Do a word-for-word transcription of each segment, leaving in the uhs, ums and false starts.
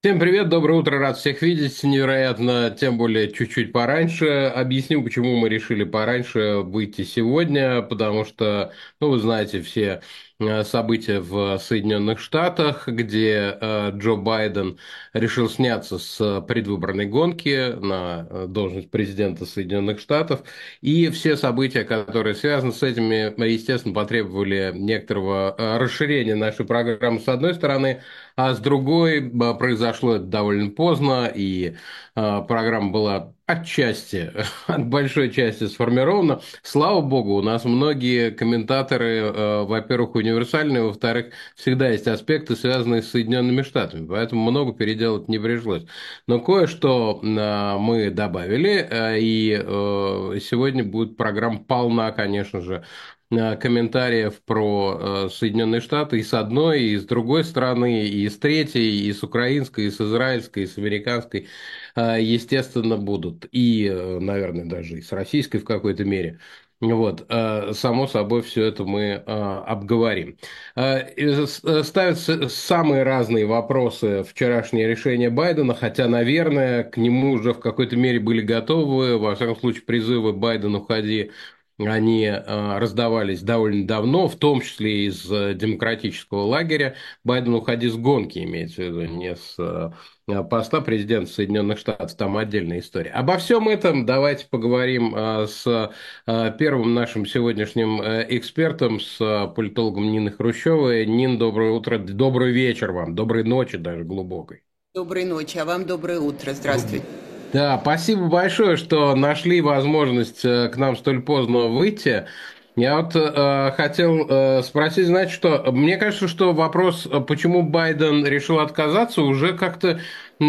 Всем привет, доброе утро, рад всех видеть. Невероятно, тем более чуть-чуть пораньше. Объясню, почему мы решили пораньше выйти сегодня, потому что, ну, вы знаете, все э, события в Соединенных Штатах, где э, Джо Байден решил сняться с предвыборной гонки на э, должность президента Соединенных Штатов, и все события, которые связаны с этими, естественно, потребовали некоторого э, расширения нашей программы с одной стороны, а с другой, б- произошло это довольно поздно, и э, программа была отчасти, от большой части сформирована. Слава богу, у нас многие комментаторы, э, во-первых, универсальные, во-вторых, всегда есть аспекты, связанные с Соединенными Штатами, поэтому много переделать не пришлось. Но кое-что э, мы добавили, э, и э, сегодня будет программа полна, конечно же, э, комментариев про э, Соединенные Штаты и с одной, и с другой стороны, и с третьей, и с украинской, и с израильской, и с американской, э, естественно, будут. И, э, наверное, даже и с российской в какой-то мере. Вот, э, само собой, все это мы э, обговорим. Э, и с- э, Ставятся самые разные вопросы вчерашнее решение Байдена, хотя, наверное, к нему уже в какой-то мере были готовы. Во всяком случае, призывы «Байден, уходи», они э, раздавались довольно давно, в том числе из э, демократического лагеря. «Байден, уходи с гонки», имеется в виду, не с э, поста президента Соединенных Штатов, там отдельная история. Обо всем этом давайте поговорим э, с э, первым нашим сегодняшним э, экспертом, с э, политологом Ниной Хрущевой. Нин, доброе утро, добрый вечер вам, доброй ночи даже глубокой. Доброй ночи, а вам доброе утро. Здравствуйте. Да, спасибо большое, что нашли возможность э, к нам столь поздно выйти. Я вот э, хотел э, спросить, знаете что, мне кажется, что вопрос, э, почему Байден решил отказаться, уже как-то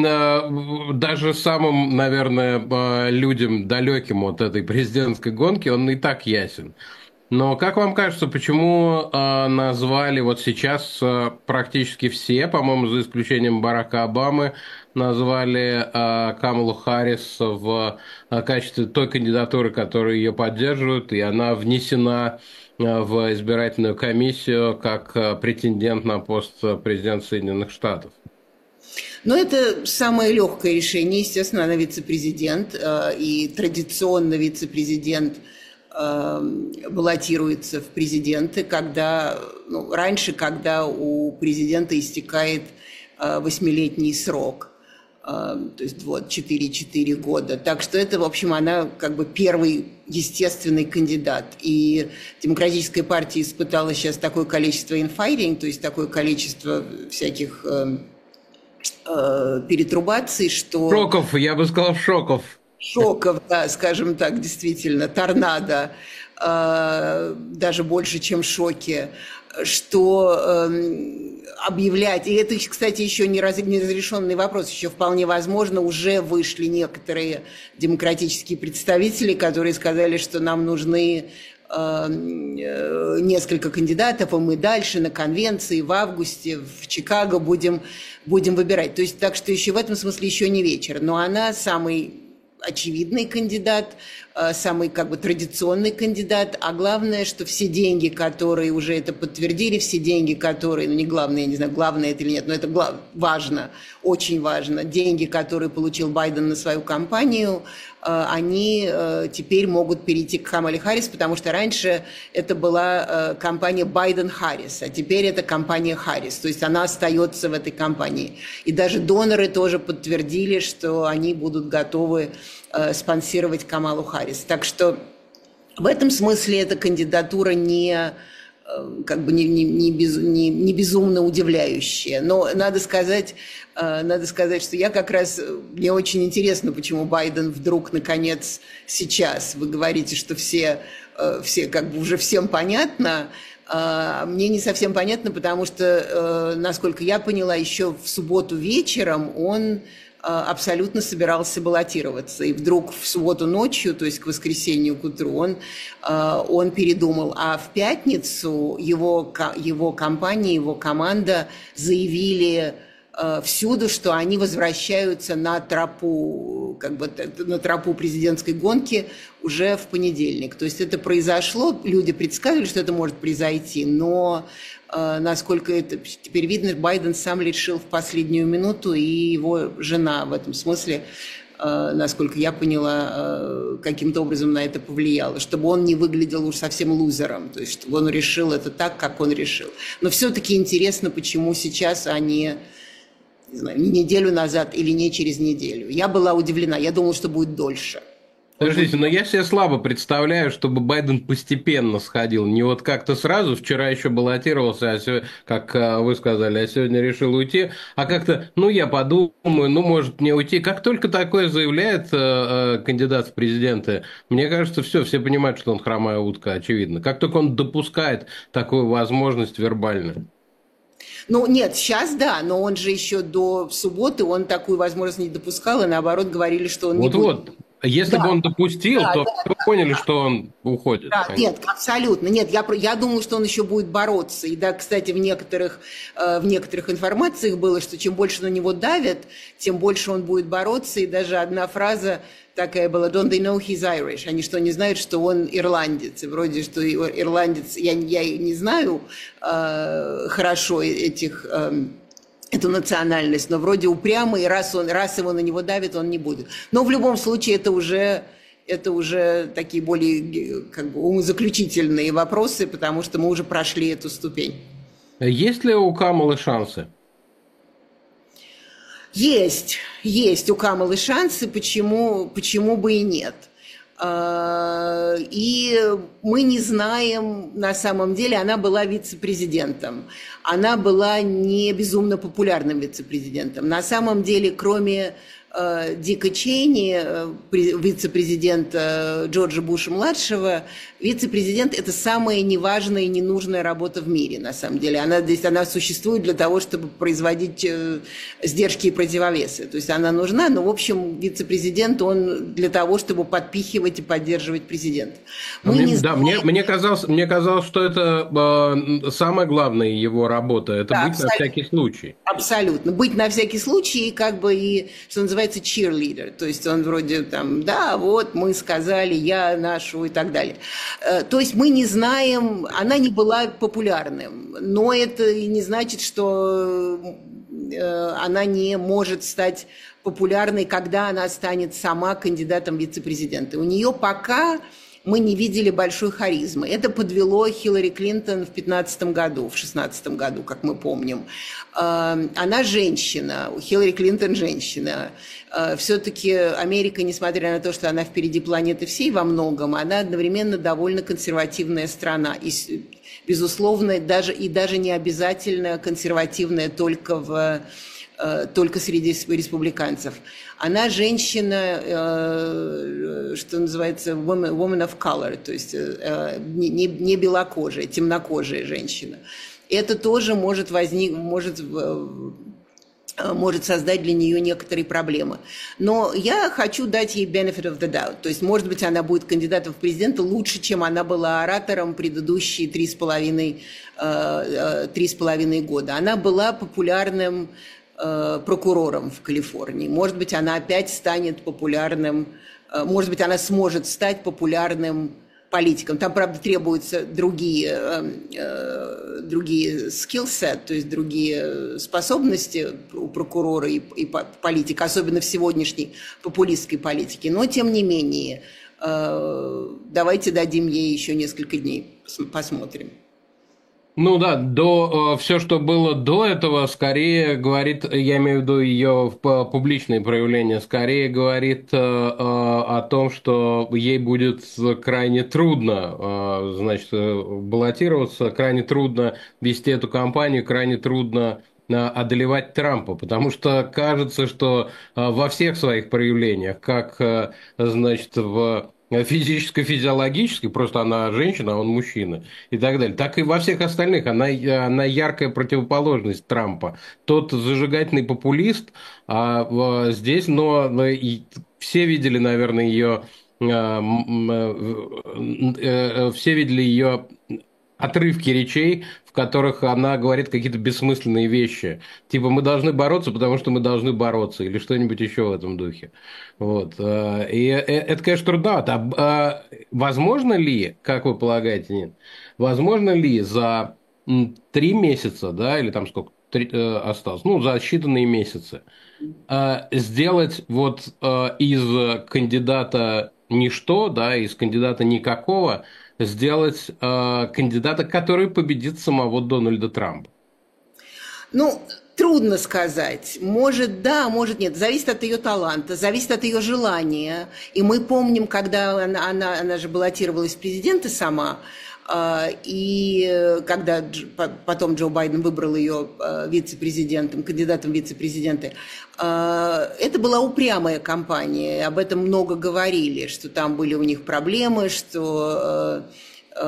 э, даже самым, наверное, э, людям далеким от этой президентской гонки, он и так ясен. Но как вам кажется, почему э, назвали вот сейчас э, практически все, по-моему, за исключением Барака Обамы, назвали э, Камалу Харрис в э, качестве той кандидатуры, которую ее поддерживают, и она внесена э, в избирательную комиссию как э, претендент на пост президента Соединенных Штатов? Но это самое легкое решение. Естественно, она вице-президент, э, и традиционно вице-президент э, баллотируется в президенты, когда, ну, раньше, когда у президента истекает э, восьмилетний срок. Э, то есть вот четыре-четыре года. Так что это, в общем, она как бы первый естественный кандидат. И Демократическая партия испытала сейчас такое количество инфайринг, то есть такое количество всяких э, э, перетрубаций, что Шоков, я бы сказал, шоков. шоков, да, скажем так, действительно, торнадо, э, даже больше, чем шоки, что э, объявлять, и это, кстати, еще не, раз, не разрешенный вопрос, еще вполне возможно, уже вышли некоторые демократические представители, которые сказали, что нам нужны э, несколько кандидатов, и мы дальше на конвенции в августе в Чикаго будем, будем выбирать. То есть, так что еще в этом смысле еще не вечер. Но она самый очевидный кандидат, самый как бы традиционный кандидат, а главное, что все деньги, которые уже это подтвердили, все деньги, которые, ну не главное, я не знаю, главное это или нет, но это глав, важно, очень важно, деньги, которые получил Байден на свою кампанию, они теперь могут перейти к Камале Харрис, потому что раньше это была кампания Байден-Харрис, а теперь это кампания Харрис, то есть она остается в этой кампании. И даже доноры тоже подтвердили, что они будут готовы спонсировать Камалу Харрис. Так что в этом смысле эта кандидатура не, как бы не, не, не, без, не, не безумно удивляющая. Но надо сказать, надо сказать, что я как раз, мне очень интересно, почему Байден вдруг, наконец, сейчас. Вы говорите, что все, все как бы уже всем понятно. Мне не совсем понятно, потому что, насколько я поняла, еще в субботу вечером он абсолютно собирался баллотироваться. И вдруг в субботу ночью, то есть к воскресенью к утру, он, он передумал. А в пятницу его, его компания, его команда заявили э, всюду, что они возвращаются на тропу, как бы, на тропу президентской гонки уже в понедельник. То есть это произошло, люди предсказывали, что это может произойти, но э, насколько это теперь видно, Байден сам решил в последнюю минуту, и его жена в этом смысле, насколько я поняла, каким-то образом на это повлияло, чтобы он не выглядел уж совсем лузером, то есть чтобы он решил это так, как он решил. Но все-таки интересно, почему сейчас, а не, не знаю, не неделю назад или не через неделю. Я была удивлена, я думала, что будет дольше. Подождите, но я себе слабо представляю, чтобы Байден постепенно сходил. Не вот как-то сразу, вчера еще баллотировался, а сегодня, как вы сказали, а сегодня решил уйти, а как-то, ну, я подумаю, ну, может мне уйти. Как только такое заявляет э, э, кандидат в президенты, мне кажется, все, все понимают, что он хромая утка, очевидно. Как только он допускает такую возможность вербально. Ну, нет, сейчас да, но он же еще до субботы, он такую возможность не допускал, и наоборот говорили, что он не будет. Вот-вот. Если Да, бы он допустил, да, то да, вы поняли, что он уходит. да, нет, абсолютно. Нет, я, я думаю, что он еще будет бороться. И да, кстати, в некоторых, э, в некоторых информациях было, что чем больше на него давят, тем больше он будет бороться. И даже одна фраза такая была: "Don't they know he's Irish?" Они что, не знают, что он ирландец? И вроде, что ирландец, я, я не знаю э, хорошо этих... Э, эту национальность, но вроде упрямый, раз, он, раз его на него давит, он не будет. Но в любом случае это уже, это уже такие более как бы умозаключительные вопросы, потому что мы уже прошли эту ступень. Есть ли у Камалы шансы? Есть, есть у Камалы шансы, почему, почему бы и нет. И мы не знаем, на самом деле, она была вице-президентом. Она была не безумно популярным вице-президентом. На самом деле, кроме э, Дика Чейни, э, вице-президента Джорджа Буша-младшего, вице-президент – это самая неважная и ненужная работа в мире, на самом деле. Она, здесь, она существует для того, чтобы производить э, сдержки и противовесы. То есть она нужна, но, в общем, вице-президент, он для того, чтобы подпихивать и поддерживать президента. Мы мне, не да, знаем... мне, мне, казалось, мне казалось, что это э, самая главная его работа, это Да, быть на всякий случай. Абсолютно. Быть на всякий случай, как бы и, что называется, cheerleader. То есть он вроде там, да, вот мы сказали, я нашу и так далее. То есть мы не знаем, она не была популярным, но это и не значит, что она не может стать популярной, когда она станет сама кандидатом в вице-президенты. У нее пока... мы не видели большой харизмы. Это подвело Хиллари Клинтон в две тысячи пятнадцатом году, в две тысячи шестнадцатом году, как мы помним. Она женщина, у Хиллари Клинтон женщина. Все-таки Америка, несмотря на то, что она впереди планеты всей во многом, она одновременно довольно консервативная страна. И, безусловно, даже, и даже не обязательно консервативная только в... только среди республиканцев. Она женщина, что называется, woman, woman of color, то есть не, не белокожая, темнокожая женщина. Это тоже может, возник, может, может создать для нее некоторые проблемы. Но я хочу дать ей benefit of the doubt. То есть, может быть, она будет кандидатом в президенты лучше, чем она была оратором предыдущие три с половиной, три с половиной года. Она была популярным прокурором в Калифорнии. Может быть, она опять станет популярным, может быть, она сможет стать популярным политиком. Там, правда, требуются другие, другие skillset, то есть другие способности у прокурора и, и политика, особенно в сегодняшней популистской политике. Но, тем не менее, давайте дадим ей еще несколько дней, посмотрим. Ну да, до, все, что было до этого, скорее говорит, я имею в виду ее публичные проявления, скорее говорит э, о том, что ей будет крайне трудно, э, значит, баллотироваться, крайне трудно вести эту кампанию, крайне трудно одолевать Трампа, потому что кажется, что во всех своих проявлениях, как, значит, в физической, физиологической, просто она женщина, а он мужчина и так далее, так и во всех остальных. Она, она яркая противоположность Трампа. Тот зажигательный популист, а здесь, но, но и все видели, наверное, ее, все видели ее отрывки речей, в которых она говорит какие-то бессмысленные вещи. Типа мы должны бороться, потому что мы должны бороться, или что-нибудь еще в этом духе. Вот. э, И э, это, конечно, трудновато. А, а возможно ли, как вы полагаете, Нин, возможно ли за м, три месяца, да, или там сколько три, э, осталось, ну, за считанные месяцы, э, сделать вот э, из кандидата ничто, да, из кандидата никакого, сделать э, кандидата, который победит самого Дональда Трампа? Ну, трудно сказать. Может, да, может, нет. Зависит от ее таланта, зависит от ее желания. И мы помним, когда она, она, она же баллотировалась в президенты сама, э, и когда Дж, потом Джо Байден выбрал ее э, вице-президентом, кандидатом в вице-президенты, э, это была упрямая кампания. Об этом много говорили, что там были у них проблемы, что... Э,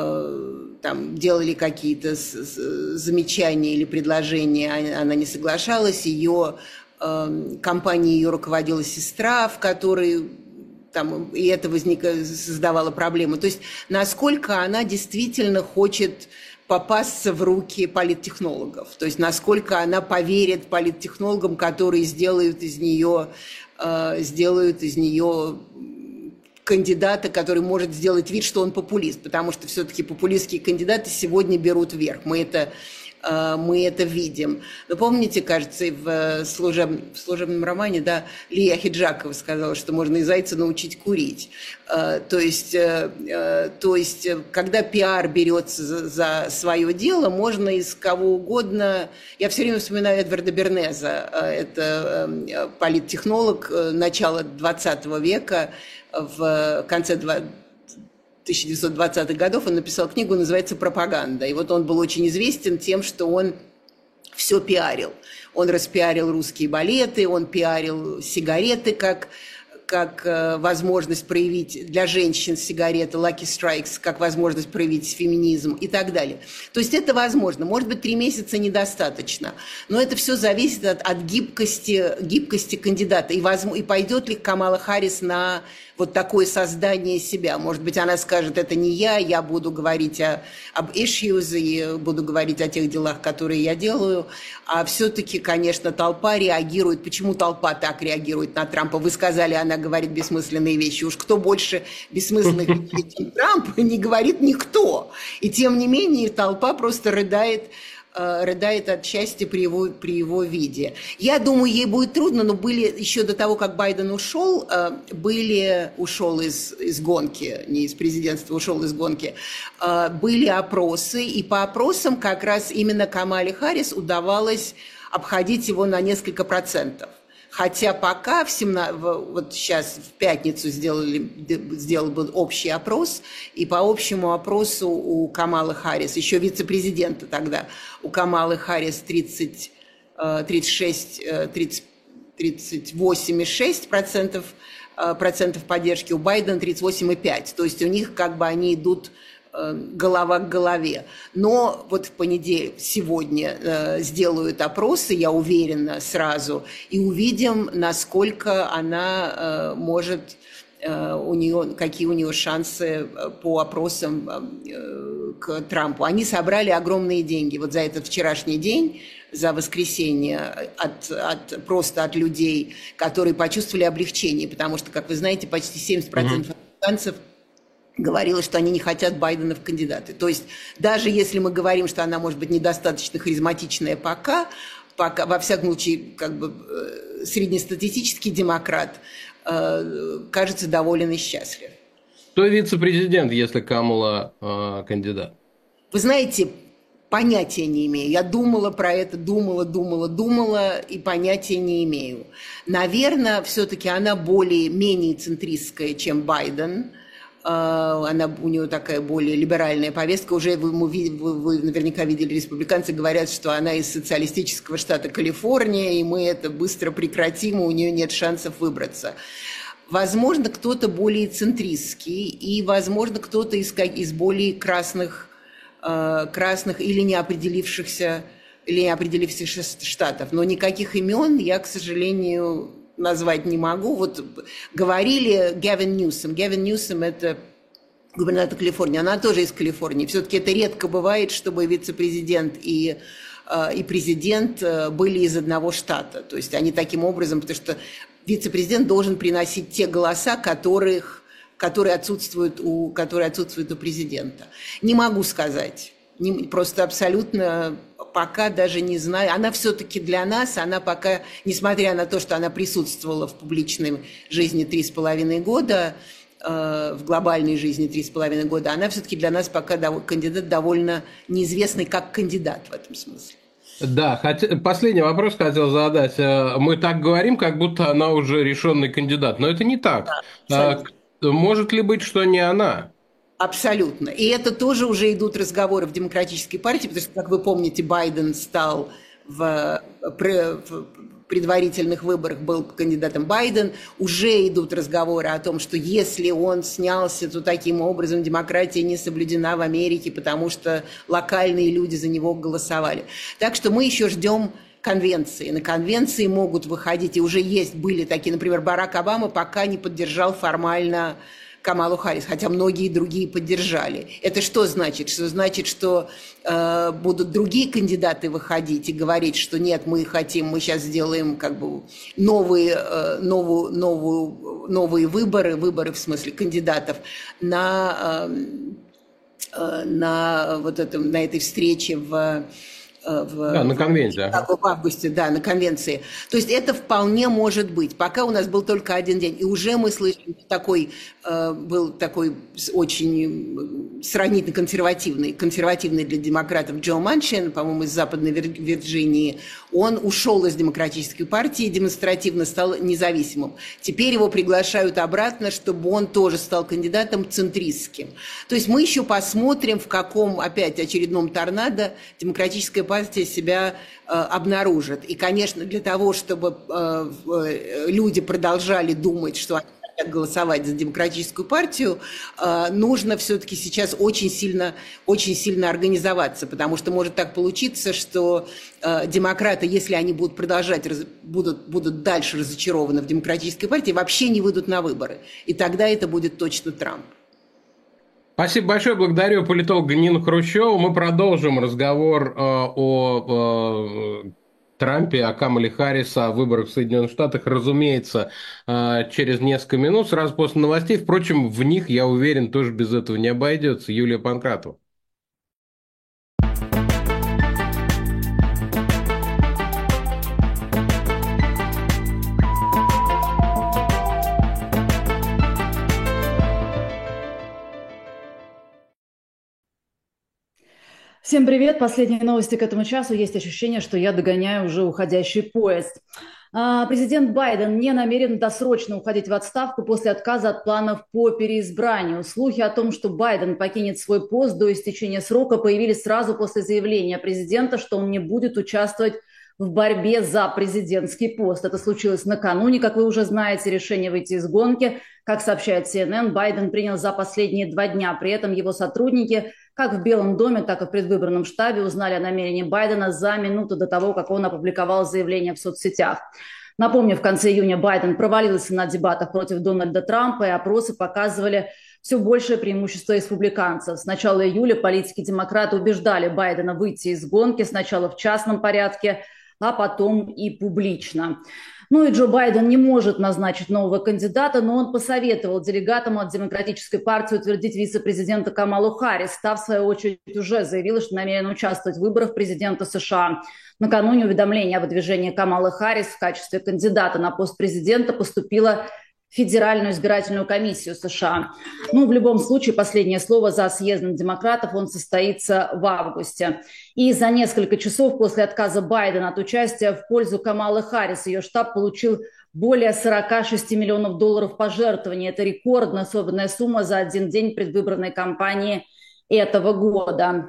там делали какие-то замечания или предложения, она не соглашалась, ее э, компанией ее руководила сестра, в которой там, и это возникало, создавало проблемы. То есть насколько она действительно хочет попасться в руки политтехнологов, то есть насколько она поверит политтехнологам, которые сделают из нее, э, сделают из нее кандидата, который может сделать вид, что он популист, потому что все-таки популистские кандидаты сегодня берут верх. Мы это, мы это видим. Но помните, кажется, в, служеб, в служебном романе, да, Лия Хиджакова сказала, что можно и зайца научить курить. То есть, то есть когда пиар берется за, за свое дело, можно из кого угодно... Я все время вспоминаю Эдварда Бернеза, это политтехнолог начала двадцатого века, в конце тысяча девятьсот двадцатых годов он написал книгу, называется «Пропаганда». И вот он был очень известен тем, что он все пиарил. Он распиарил русские балеты, он пиарил сигареты как, как э, возможность проявить для женщин сигареты, Lucky Strikes, как возможность проявить феминизм и так далее. То есть это возможно. Может быть, три месяца недостаточно. Но это все зависит от, от гибкости, гибкости кандидата. И, возможно, и пойдет ли Камала Харрис на... вот такое создание себя. Может быть, она скажет, это не я, я буду говорить о, об issues и буду говорить о тех делах, которые я делаю. А все-таки, конечно, толпа реагирует. Почему толпа так реагирует на Трампа? Вы сказали, она говорит бессмысленные вещи. Уж кто больше бессмысленных вещей, чем Трамп, не говорит никто. И тем не менее толпа просто рыдает, рыдает от счастья при его, при его виде. Я думаю, ей будет трудно, но были еще до того, как Байден ушел, были, ушел из, из гонки, не из президентства, ушел из гонки, были опросы, и по опросам как раз именно Камале Харрис удавалось обходить его на несколько процентов. Хотя пока, в семнадцатом, вот сейчас в пятницу сделали, сделал был общий опрос, и по общему опросу у Камалы Харрис, еще вице-президента тогда, у Камалы Харрис тридцать, тридцать шесть, тридцать, тридцать восемь и шесть процентов, процентов поддержки, у Байдена тридцать восемь и пять. То есть у них как бы они идут голова к голове. Но вот в понедельник, сегодня э, сделают опросы, я уверена, сразу, и увидим, насколько она э, может, э, у нее, какие у нее шансы по опросам э, к Трампу. Они собрали огромные деньги. Вот за этот вчерашний день, за воскресенье, от, от, просто от людей, которые почувствовали облегчение, потому что, как вы знаете, почти семьдесят процентов американцев говорила, что они не хотят Байдена в кандидаты. То есть даже если мы говорим, что она может быть недостаточно харизматичная пока, пока во всяком случае, как бы среднестатистический демократ э, кажется доволен и счастлив. Кто вице-президент, если Камала э, кандидат? Вы знаете, понятия не имею. Я думала про это, думала, думала, думала, и понятия не имею. Наверное, все-таки она более, менее центристская, чем Байден. Она, у нее такая более либеральная повестка. Уже вы, вы, вы наверняка видели, республиканцы говорят, что она из социалистического штата Калифорния, и мы это быстро прекратим, и у нее нет шансов выбраться. Возможно, кто-то более центристский, и, возможно, кто-то из, из более красных, красных или неопределившихся, или неопределившихся штатов. Но никаких имен я, к сожалению, назвать не могу. Вот говорили Гевин Ньюсом. Гевин Ньюсом – это губернатор Калифорнии, она тоже из Калифорнии. Все-таки это редко бывает, чтобы вице-президент и, и президент были из одного штата. То есть они таким образом, потому что вице-президент должен приносить те голоса, которых, которые, отсутствуют у, которые отсутствуют у президента. Не могу сказать. Не, просто абсолютно пока даже не знаю. Она все-таки для нас, она пока, несмотря на то, что она присутствовала в публичной жизни три с половиной года, в глобальной жизни три с половиной года, она все-таки для нас пока кандидат довольно неизвестный как кандидат в этом смысле. Да, хотя, последний вопрос хотел задать. Мы так говорим, как будто она уже решенный кандидат, но это не так. Да, может ли быть, что не она? Абсолютно. И это тоже уже идут разговоры в Демократической партии, потому что, как вы помните, Байден стал в, в предварительных выборах, был кандидатом Байден. Уже идут разговоры о том, что если он снялся, то таким образом демократия не соблюдена в Америке, потому что локальные люди за него голосовали. Так что мы еще ждем конвенции. На конвенции могут выходить, и уже есть, были такие, например, Барак Обама пока не поддержал формально Камалу Харрис, хотя многие другие поддержали. Это что значит? Что значит, что э, будут другие кандидаты выходить и говорить, что нет, мы хотим, мы сейчас сделаем как бы новые, э, новую, новую, новые выборы, выборы в смысле кандидатов на, э, на, вот этом, на этой встрече в В, да, на конвенции. В августе, да, на конвенции. То есть это вполне может быть. Пока у нас был только один день. И уже мы слышим, такой, э, был такой очень сравнительно консервативный, консервативный для демократов Джо Манчин, по-моему, из Западной Вирджинии. Он ушел из Демократической партии и демонстративно стал независимым. Теперь его приглашают обратно, чтобы он тоже стал кандидатом центристским. То есть мы еще посмотрим, в каком опять очередном торнадо Демократическая партия себя э, обнаружит. И, конечно, для того, чтобы э, люди продолжали думать, что они хотят голосовать за Демократическую партию, э, нужно все-таки сейчас очень сильно, очень сильно организоваться, потому что может так получиться, что э, демократы, если они будут продолжать, раз, будут, будут дальше разочарованы в Демократической партии, вообще не выйдут на выборы. И тогда это будет точно Трамп. Спасибо большое, благодарю политолога Нину Хрущеву. Мы продолжим разговор э, о э, Трампе, о Камале Харрис, о выборах в Соединенных Штатах, разумеется, э, через несколько минут, сразу после новостей. Впрочем, в них, я уверен, тоже без этого не обойдется. Юлия Панкратова. Всем привет! Последние новости к этому часу. Есть ощущение, что я догоняю уже уходящий поезд. Президент Байден не намерен досрочно уходить в отставку после отказа от планов по переизбранию. Слухи о том, что Байден покинет свой пост до истечения срока, появились сразу после заявления президента, что он не будет участвовать в борьбе за президентский пост. Это случилось накануне, как вы уже знаете, решение выйти из гонки. Как сообщает си эн эн, Байден принял за последние два дня. При этом его сотрудники как в Белом доме, так и в предвыборном штабе узнали о намерении Байдена за минуту до того, как он опубликовал заявление в соцсетях. Напомню, в конце июня Байден провалился на дебатах против Дональда Трампа, и опросы показывали все большее преимущество республиканцев. С начала июля политики-демократы убеждали Байдена выйти из гонки сначала в частном порядке, а потом и публично. Ну и Джо Байден не может назначить нового кандидата, но он посоветовал делегатам от Демократической партии утвердить вице-президента Камалу Харрис. Та, в свою очередь, уже заявила, что намерена участвовать в выборах президента США. Накануне уведомление о выдвижении Камалы Харрис в качестве кандидата на пост президента поступило в Федеральную избирательную комиссию США. Ну, в любом случае, последнее слово за съездом демократов, он состоится в августе. И за несколько часов после отказа Байдена от участия в пользу Камалы Харрис ее штаб получил более сорок шесть миллионов долларов пожертвований. Это рекордная особенная сумма за один день предвыборной кампании этого года.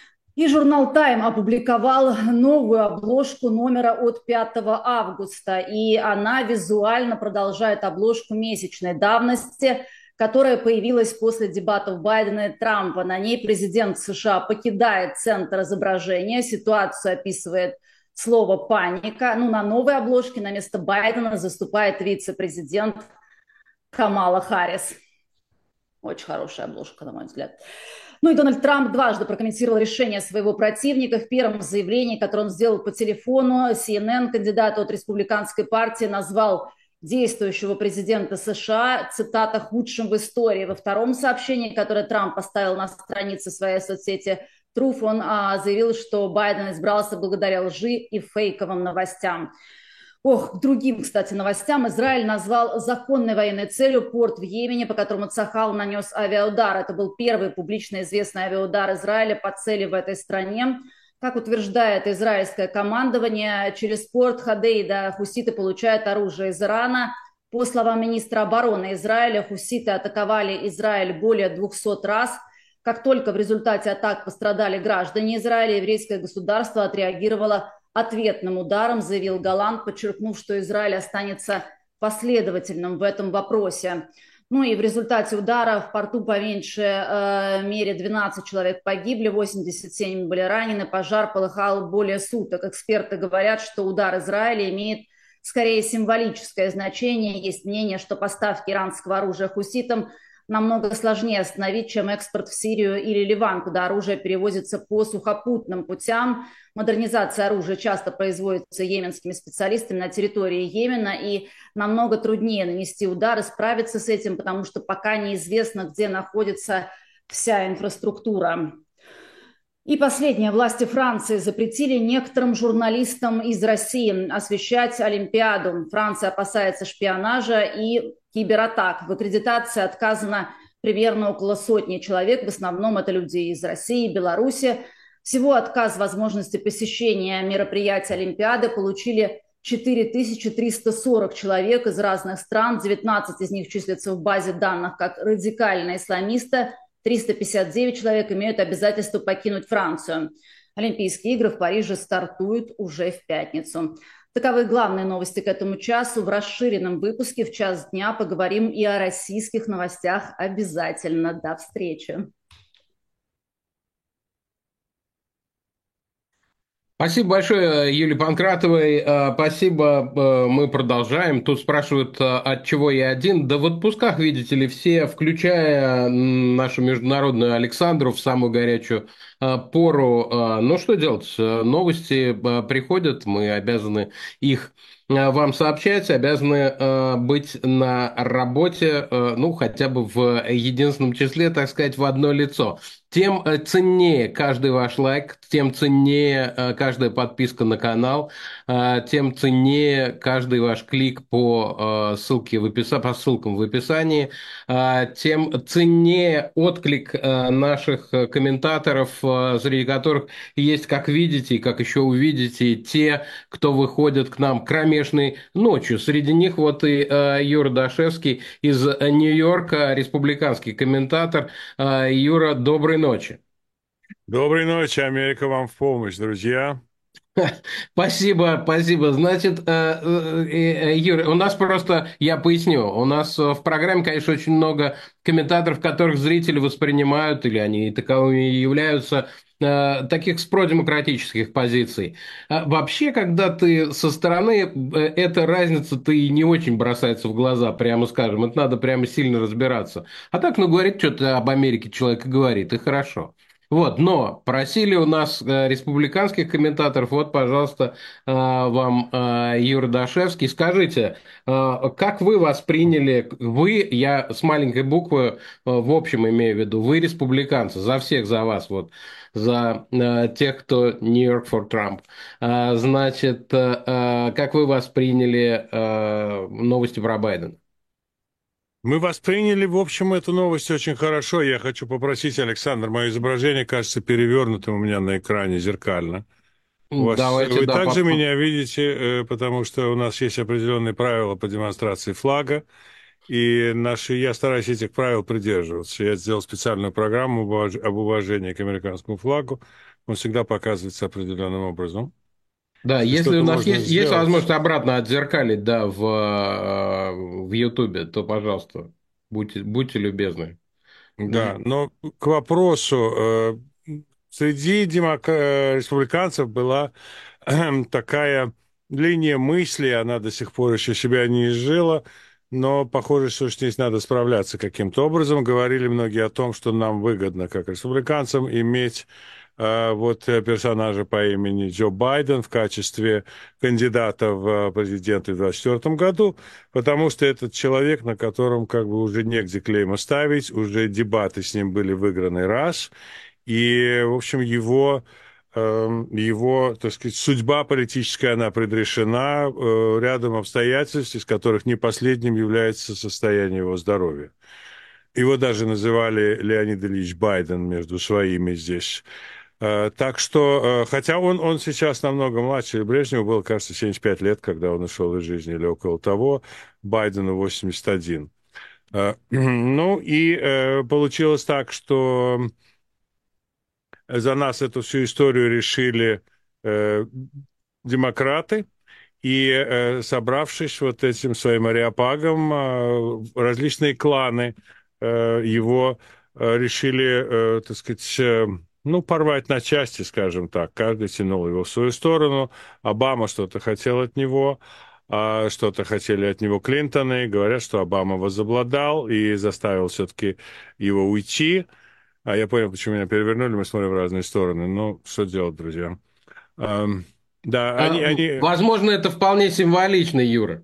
И журнал «Тайм» опубликовал новую обложку номера от пятого августа. И она визуально продолжает обложку месячной давности, которая появилась после дебатов Байдена и Трампа. На ней президент США покидает центр изображения. Ситуацию описывает слово «паника». Ну, на новой обложке на место Байдена заступает вице-президент Камала Харрис. Очень хорошая обложка, на мой взгляд. Ну и Дональд Трамп дважды прокомментировал решение своего противника. В первом заявлении, которое он сделал по телефону, Си Эн Эн, кандидат от республиканской партии, назвал действующего президента США, цитата, худшим в истории. Во втором сообщении, которое Трамп поставил на странице своей соцсети Truth, он а, заявил, что Байден избрался благодаря лжи и фейковым новостям. Ох, к другим, кстати, новостям. Израиль назвал законной военной целью порт в Йемене, по которому Цахал нанес авиаудар. Это был первый публично известный авиаудар Израиля по цели в этой стране. Как утверждает израильское командование, через порт Ходейда хуситы получают оружие из Ирана. По словам министра обороны Израиля, хуситы атаковали Израиль более двухсот раз. Как только в результате атак пострадали граждане Израиля, еврейское государство отреагировало ответным ударом, заявил Галант, подчеркнув, что Израиль останется последовательным в этом вопросе. Ну и в результате удара в порту по меньшей э, мере двенадцать человек погибли, восемьдесят семь были ранены, пожар полыхал более суток. Эксперты говорят, что удар Израиля имеет скорее символическое значение. Есть мнение, что поставки иранского оружия хуситам намного сложнее остановить, чем экспорт в Сирию или Ливан, куда оружие перевозится по сухопутным путям. Модернизация оружия часто производится йеменскими специалистами на территории Йемена, и намного труднее нанести удар и справиться с этим, потому что пока неизвестно, где находится вся инфраструктура. И последнее. Власти Франции запретили некоторым журналистам из России освещать Олимпиаду. Франция опасается шпионажа и кибератак. В аккредитации отказано примерно около сотни человек. В основном это люди из России и Беларуси. Всего отказ возможности посещения мероприятий Олимпиады получили четыре тысячи триста сорок человек из разных стран. девятнадцать из них числятся в базе данных как радикальные исламисты. триста пятьдесят девять человек имеют обязательство покинуть Францию. Олимпийские игры в Париже стартуют уже в пятницу. Таковы главные новости к этому часу. В расширенном выпуске в час дня поговорим и о российских новостях обязательно. До встречи. Спасибо большое, Юлии Панкратовой. Э, Спасибо, э, мы продолжаем. Тут спрашивают, э, от чего я один. Да в отпусках, видите ли, все, включая м, нашу международную Александру в самую горячую э, пору. Э, Ну, что делать? Э, Новости э, приходят, мы обязаны их э, вам сообщать, обязаны э, быть на работе, э, ну, хотя бы в единственном числе, так сказать, в одно лицо. Тем э, ценнее каждый ваш лайк, тем ценнее э, каждая подписка на канал, э, тем ценнее каждый ваш клик по, э, ссылке в описа- по ссылкам в описании, э, тем ценнее отклик э, наших э, комментаторов, э, среди которых есть, как видите, и как еще увидите, те, кто выходит к нам кромешной ночью. Среди них вот и э, Юра Дашевский из э, Нью-Йорка, республиканский комментатор. Э, Юра, доброй ночи. Доброй ночи, Америка вам в помощь, друзья. Спасибо, спасибо. Значит, э, э, э, Юра, у нас просто, я поясню, у нас э, в программе, конечно, очень много комментаторов, которых зрители воспринимают, или они таковыми и являются, э, таких с продемократических позиций. А вообще, когда ты со стороны, э, эта разница-то и не очень бросается в глаза, прямо скажем. Это надо прямо сильно разбираться. А так, ну, говорит, что-то об Америке человек и говорит, и хорошо. Вот, но просили у нас э, республиканских комментаторов, вот, пожалуйста, э, вам э, Юра Дашевский. Скажите, э, как вы восприняли, вы, я с маленькой буквы, э, в общем имею в виду, вы республиканцы, за всех, за вас, вот, за э, тех, кто New York for Trump. Э, значит, э, э, как вы восприняли э, новости про Байдена? Мы восприняли, в общем, эту новость очень хорошо. Я хочу попросить, Александр, мое изображение кажется перевернутым у меня на экране зеркально. У вас, Давайте, вы да, также по- меня видите, э, потому что у нас есть определенные правила по демонстрации флага, и наши, я стараюсь этих правил придерживаться. Я сделал специальную программу об уваж- об уважении к американскому флагу. Он всегда показывается определенным образом. Да, Если если у что-то нас можно есть, есть сделать. возможность обратно отзеркалить, да, в, э, в Ютубе, то, пожалуйста, будьте, будьте любезны. Да, но к вопросу, э, среди демок... э, республиканцев была такая линия мысли, она до сих пор еще себя не изжила, но похоже, что с ней надо справляться каким-то образом. Говорили многие о том, что нам выгодно, как республиканцам, иметь э, вот э, персонажа по имени Джо Байден в качестве кандидата в э, президенты в двадцать четвёртом году, потому что этот человек, на котором как бы уже негде клейма ставить, уже дебаты с ним были выиграны раз, и, в общем, его эм, его, так сказать, судьба политическая, она предрешена э, рядом обстоятельств, из которых не последним является состояние его здоровья. Его даже называли Леонид Ильич Байден между своими здесь. Э, Так что, э, хотя он, он сейчас намного младше Брежнева, было, кажется, семьдесят пять лет, когда он ушел из жизни, или около того, Байдену восемьдесят один. Э, Ну и э, получилось так, что за нас эту всю историю решили э, демократы, и э, собравшись вот этим своим ареопагом, э, различные кланы э, его э, решили, э, так сказать, э, ну, порвать на части, скажем так. Каждый тянул его в свою сторону. Обама что-то хотел от него, а что-то хотели от него Клинтоны. Говорят, что Обама возобладал и заставил все-таки его уйти. А я понял, почему меня перевернули, мы смотрим в разные стороны. Ну, что делать, друзья? Ам, да, они, А, они... возможно, это вполне символично, Юра.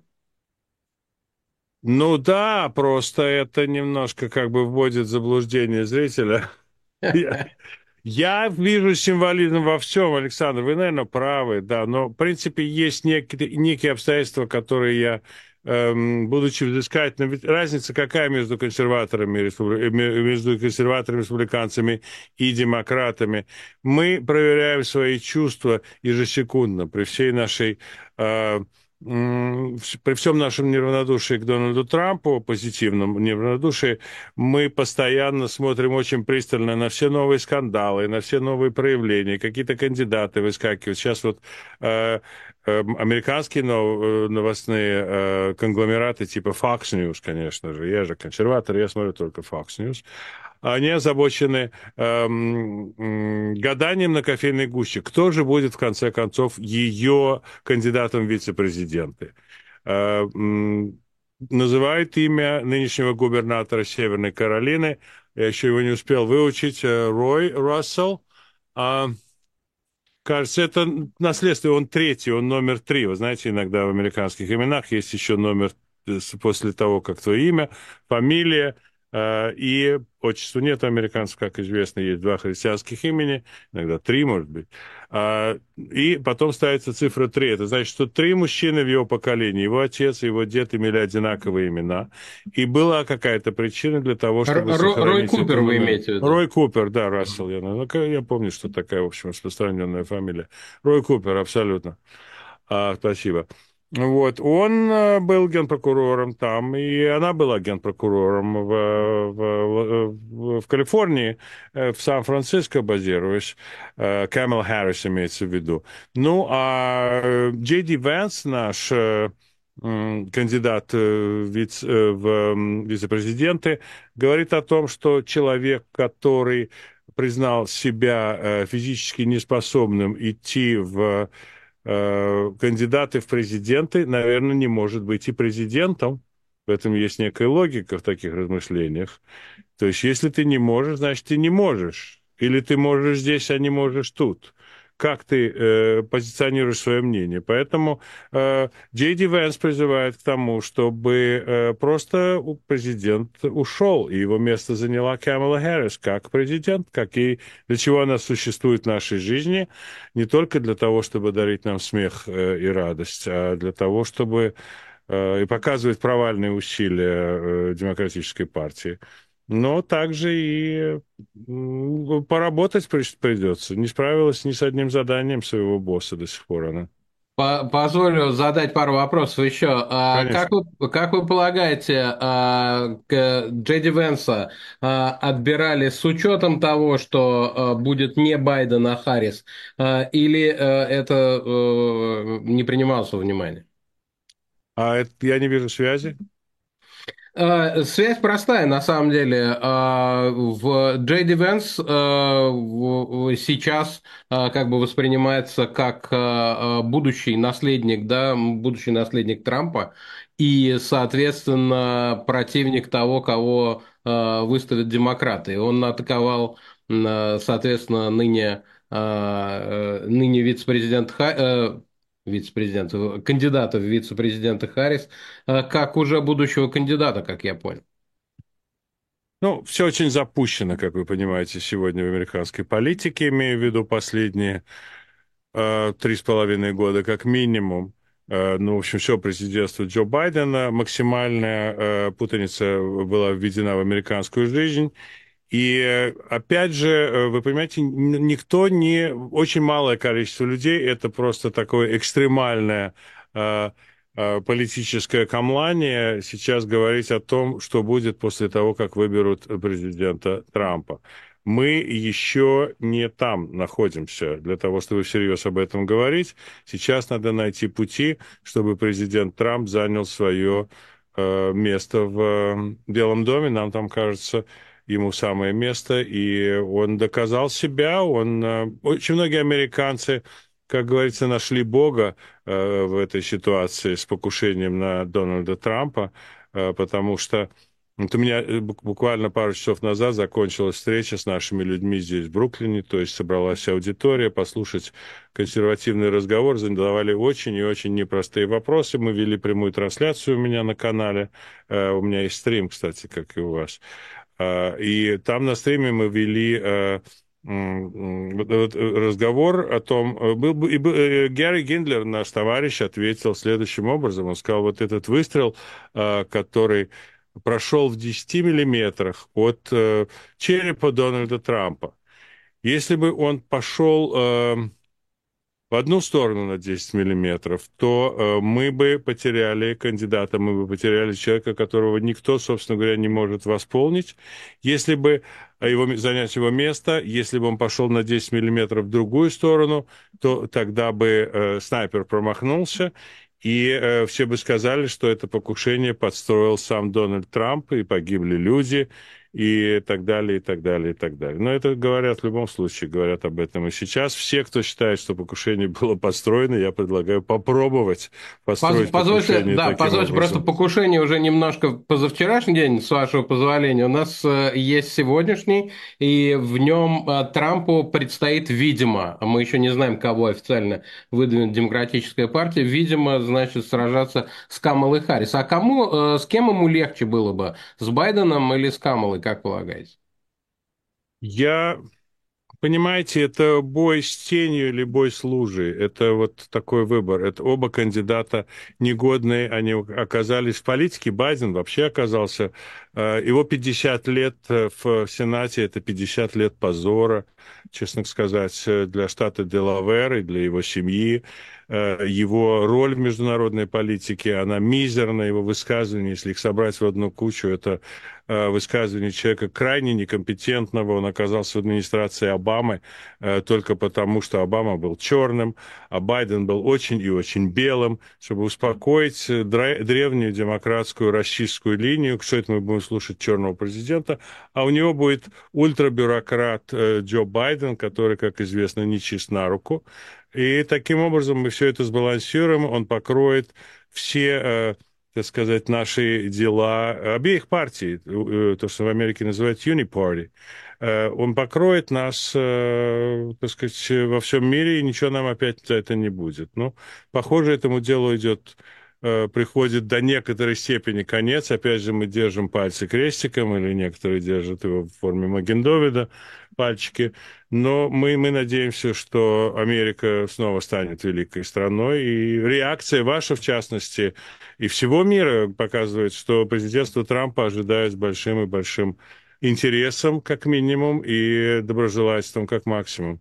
Ну да, просто это немножко как бы вводит в заблуждение зрителя. Я, я вижу символизм во всем, Александр, вы, наверное, правы, да, но, в принципе, есть некие, некие обстоятельства, которые я, эм, будучи взыскательным, ведь разница какая между консерваторами, республи- э, ме- между консерваторами, республиканцами и демократами? Мы проверяем свои чувства ежесекундно при всей нашей э, м, вс- при всем нашем неравнодушии к Дональду Трампу, позитивном неравнодушии, мы постоянно смотрим очень пристально на все новые скандалы, на все новые проявления, какие-то кандидаты выскакивают. Сейчас вот э, э, американские нов, э, новостные э, конгломераты типа Fox News, конечно же, я же консерватор, я смотрю только Fox News, они озабочены эм, м, гаданием на кофейной гуще. Кто же будет, в конце концов, ее кандидатом в вице-президенты? Э, м, называют имя нынешнего губернатора Северной Каролины. Я еще его не успел выучить. э, Рой Рассел. А, кажется, это наследство. Он третий, он номер три. Вы знаете, иногда в американских именах есть еще номер э, с- после того, как твое имя, фамилия э, и отчество. Нет американцев, как известно, есть два христианских имени, иногда три, может быть. А, и потом ставится цифра три. Это значит, что три мужчины в его поколении, его отец и его дед имели одинаковые имена. И была какая-то причина для того, Р- чтобы Ро- Рой сохранить эту Купер вы нумерацию. имеете в виду? Рой Купер, да, Рассел, я, ну, я помню, что такая, в общем, распространенная фамилия. Рой Купер, абсолютно. А, спасибо. Вот, он э, был генпрокурором там, и она была генпрокурором в, в, в, в Калифорнии, э, в Сан-Франциско базируясь. Э, Камел Харрис имеется в виду. Ну, а э, Джей Ди Вэнс, наш э, м, кандидат э, в вице, э, в м, вице-президенты, говорит о том, что человек, который признал себя э, физически неспособным идти в э, кандидаты в президенты, наверное, не может быть и президентом. В этом есть некая логика в таких размышлениях. То есть, если ты не можешь, значит, ты не можешь. Или ты можешь здесь, а не можешь тут. Как ты э, позиционируешь свое мнение? Поэтому э, Джей Ди Вэнс призывает к тому, чтобы э, просто у- президент ушел, и его место заняла Камала Харрис как президент, как и для чего она существует в нашей жизни, не только для того, чтобы дарить нам смех э, и радость, а для того, чтобы э, и показывать провальные усилия э, демократической партии. Но также и м, поработать при- придется. Не справилась ни с одним заданием своего босса до сих пор она. По- Позволю задать пару вопросов еще. А, Как Конечно. вы, как вы полагаете, а, к- Джей Венса а, отбирали с учетом того, что а, будет не Байден, а Харрис, а, или а, это э, не принималось во внимание? А это, я не вижу связи. Э, Связь простая, на самом деле. Э, В Джей Ди Венс э, в- в- сейчас э, как бы воспринимается как э, э, будущий наследник, да, м, будущий наследник Трампа. и, соответственно, противник того, кого э, выставят демократы. Он атаковал, э, соответственно, ныне, э, э, ныне вице-президент Ха- э, вице-президент, э, кандидата в вице-президенты Харрис, э, как уже будущего кандидата, как я понял. Ну, все очень запущено, как вы понимаете, сегодня в американской политике, имею в виду последние э, три с половиной года, как минимум. Э, ну, в общем, все президентство Джо Байдена, максимальная э, путаница была введена в американскую жизнь. И э, опять же, э, вы понимаете, н- никто не... Очень малое количество людей, это просто такое экстремальное э, э, политическое камлание сейчас говорить о том, что будет после того, как выберут президента Трампа. Мы еще не там находимся для того, чтобы всерьез об этом говорить. Сейчас надо найти пути, чтобы президент Трамп занял свое э, место в э, Белом доме. Нам там кажется, ему самое место, и он доказал себя. Он, э, очень многие американцы, как говорится, нашли Бога э, в этой ситуации с покушением на Дональда Трампа, э, потому что вот у меня э, бук- буквально пару часов назад закончилась встреча с нашими людьми здесь, в Бруклине, то есть собралась аудитория послушать консервативный разговор, задавали очень и очень непростые вопросы. Мы вели прямую трансляцию у меня на канале, Э, у меня есть стрим, кстати, как и у вас. А, И там на стриме мы вели э, м, м, вот- вот, э, разговор о том, э, был, бы- и был- э, Герри Гиндлер, наш товарищ, ответил следующим образом. Он сказал, вот этот выстрел, э, который прошел в десяти миллиметрах от э, черепа Дональда Трампа, если бы он пошел э, в одну сторону на десять миллиметров, то э, мы бы потеряли кандидата, мы бы потеряли человека, которого никто, собственно говоря, не может восполнить. Если бы э, его, занять его место, если бы он пошел на десять миллиметров в другую сторону, то тогда бы э, снайпер промахнулся, и э, все бы сказали, что это покушение подстроил сам Дональд Трамп, и погибли люди, и так далее, и так далее, и так далее. Но это говорят в любом случае, говорят об этом и сейчас. Все, кто считает, что покушение было подстроено, я предлагаю попробовать Поз- построить Позвольте, покушение да, таким позвольте, просто образом. покушение уже немножко позавчерашний день, с вашего позволения. У нас э, есть сегодняшний, и в нем э, Трампу предстоит, видимо, а мы еще не знаем, кого официально выдвинет Демократическая партия, видимо, значит, сражаться с Камалой Харрис. А кому, э, с кем ему легче было бы, с Байденом или с Камалой, как полагаете? Я Понимаете, это бой с тенью или бой с лужей. Это вот такой выбор. Это оба кандидата негодные. Они оказались в политике. Байден вообще оказался. э, Его пятьдесят лет э, в Сенате – это пятьдесят лет позора, честно сказать, э, для штата Делавэр и для его семьи. Э, Его роль в международной политике, она мизерна. Его высказывания, если их собрать в одну кучу, это э, высказывание человека крайне некомпетентного. Он оказался в администрации Обамы э, только потому, что Обама был черным, а Байден был очень и очень белым, чтобы успокоить э, дра- древнюю демократскую расистскую линию. Что это мы будем слушать черного президента? А у него будет ультрабюрократ э, Джо Байден, который, как известно, не чист на руку. И таким образом мы все это сбалансируем. Он покроет все э, так сказать, наши дела обеих партий, э, то, что в Америке называют uniparty, э, он покроет нас, э, так сказать, во всем мире, и ничего нам опять за это не будет. Ну, похоже, этому делу идет, э, приходит до некоторой степени конец. Опять же, мы держим пальцы крестиком, или некоторые держат его в форме Маген-Довида, пальчики. Но мы, мы надеемся, что Америка снова станет великой страной, и реакция ваша, в частности, и всего мира показывает, что президентство Трампа ожидает с большим и большим интересом, как минимум, и доброжелательством, как максимум.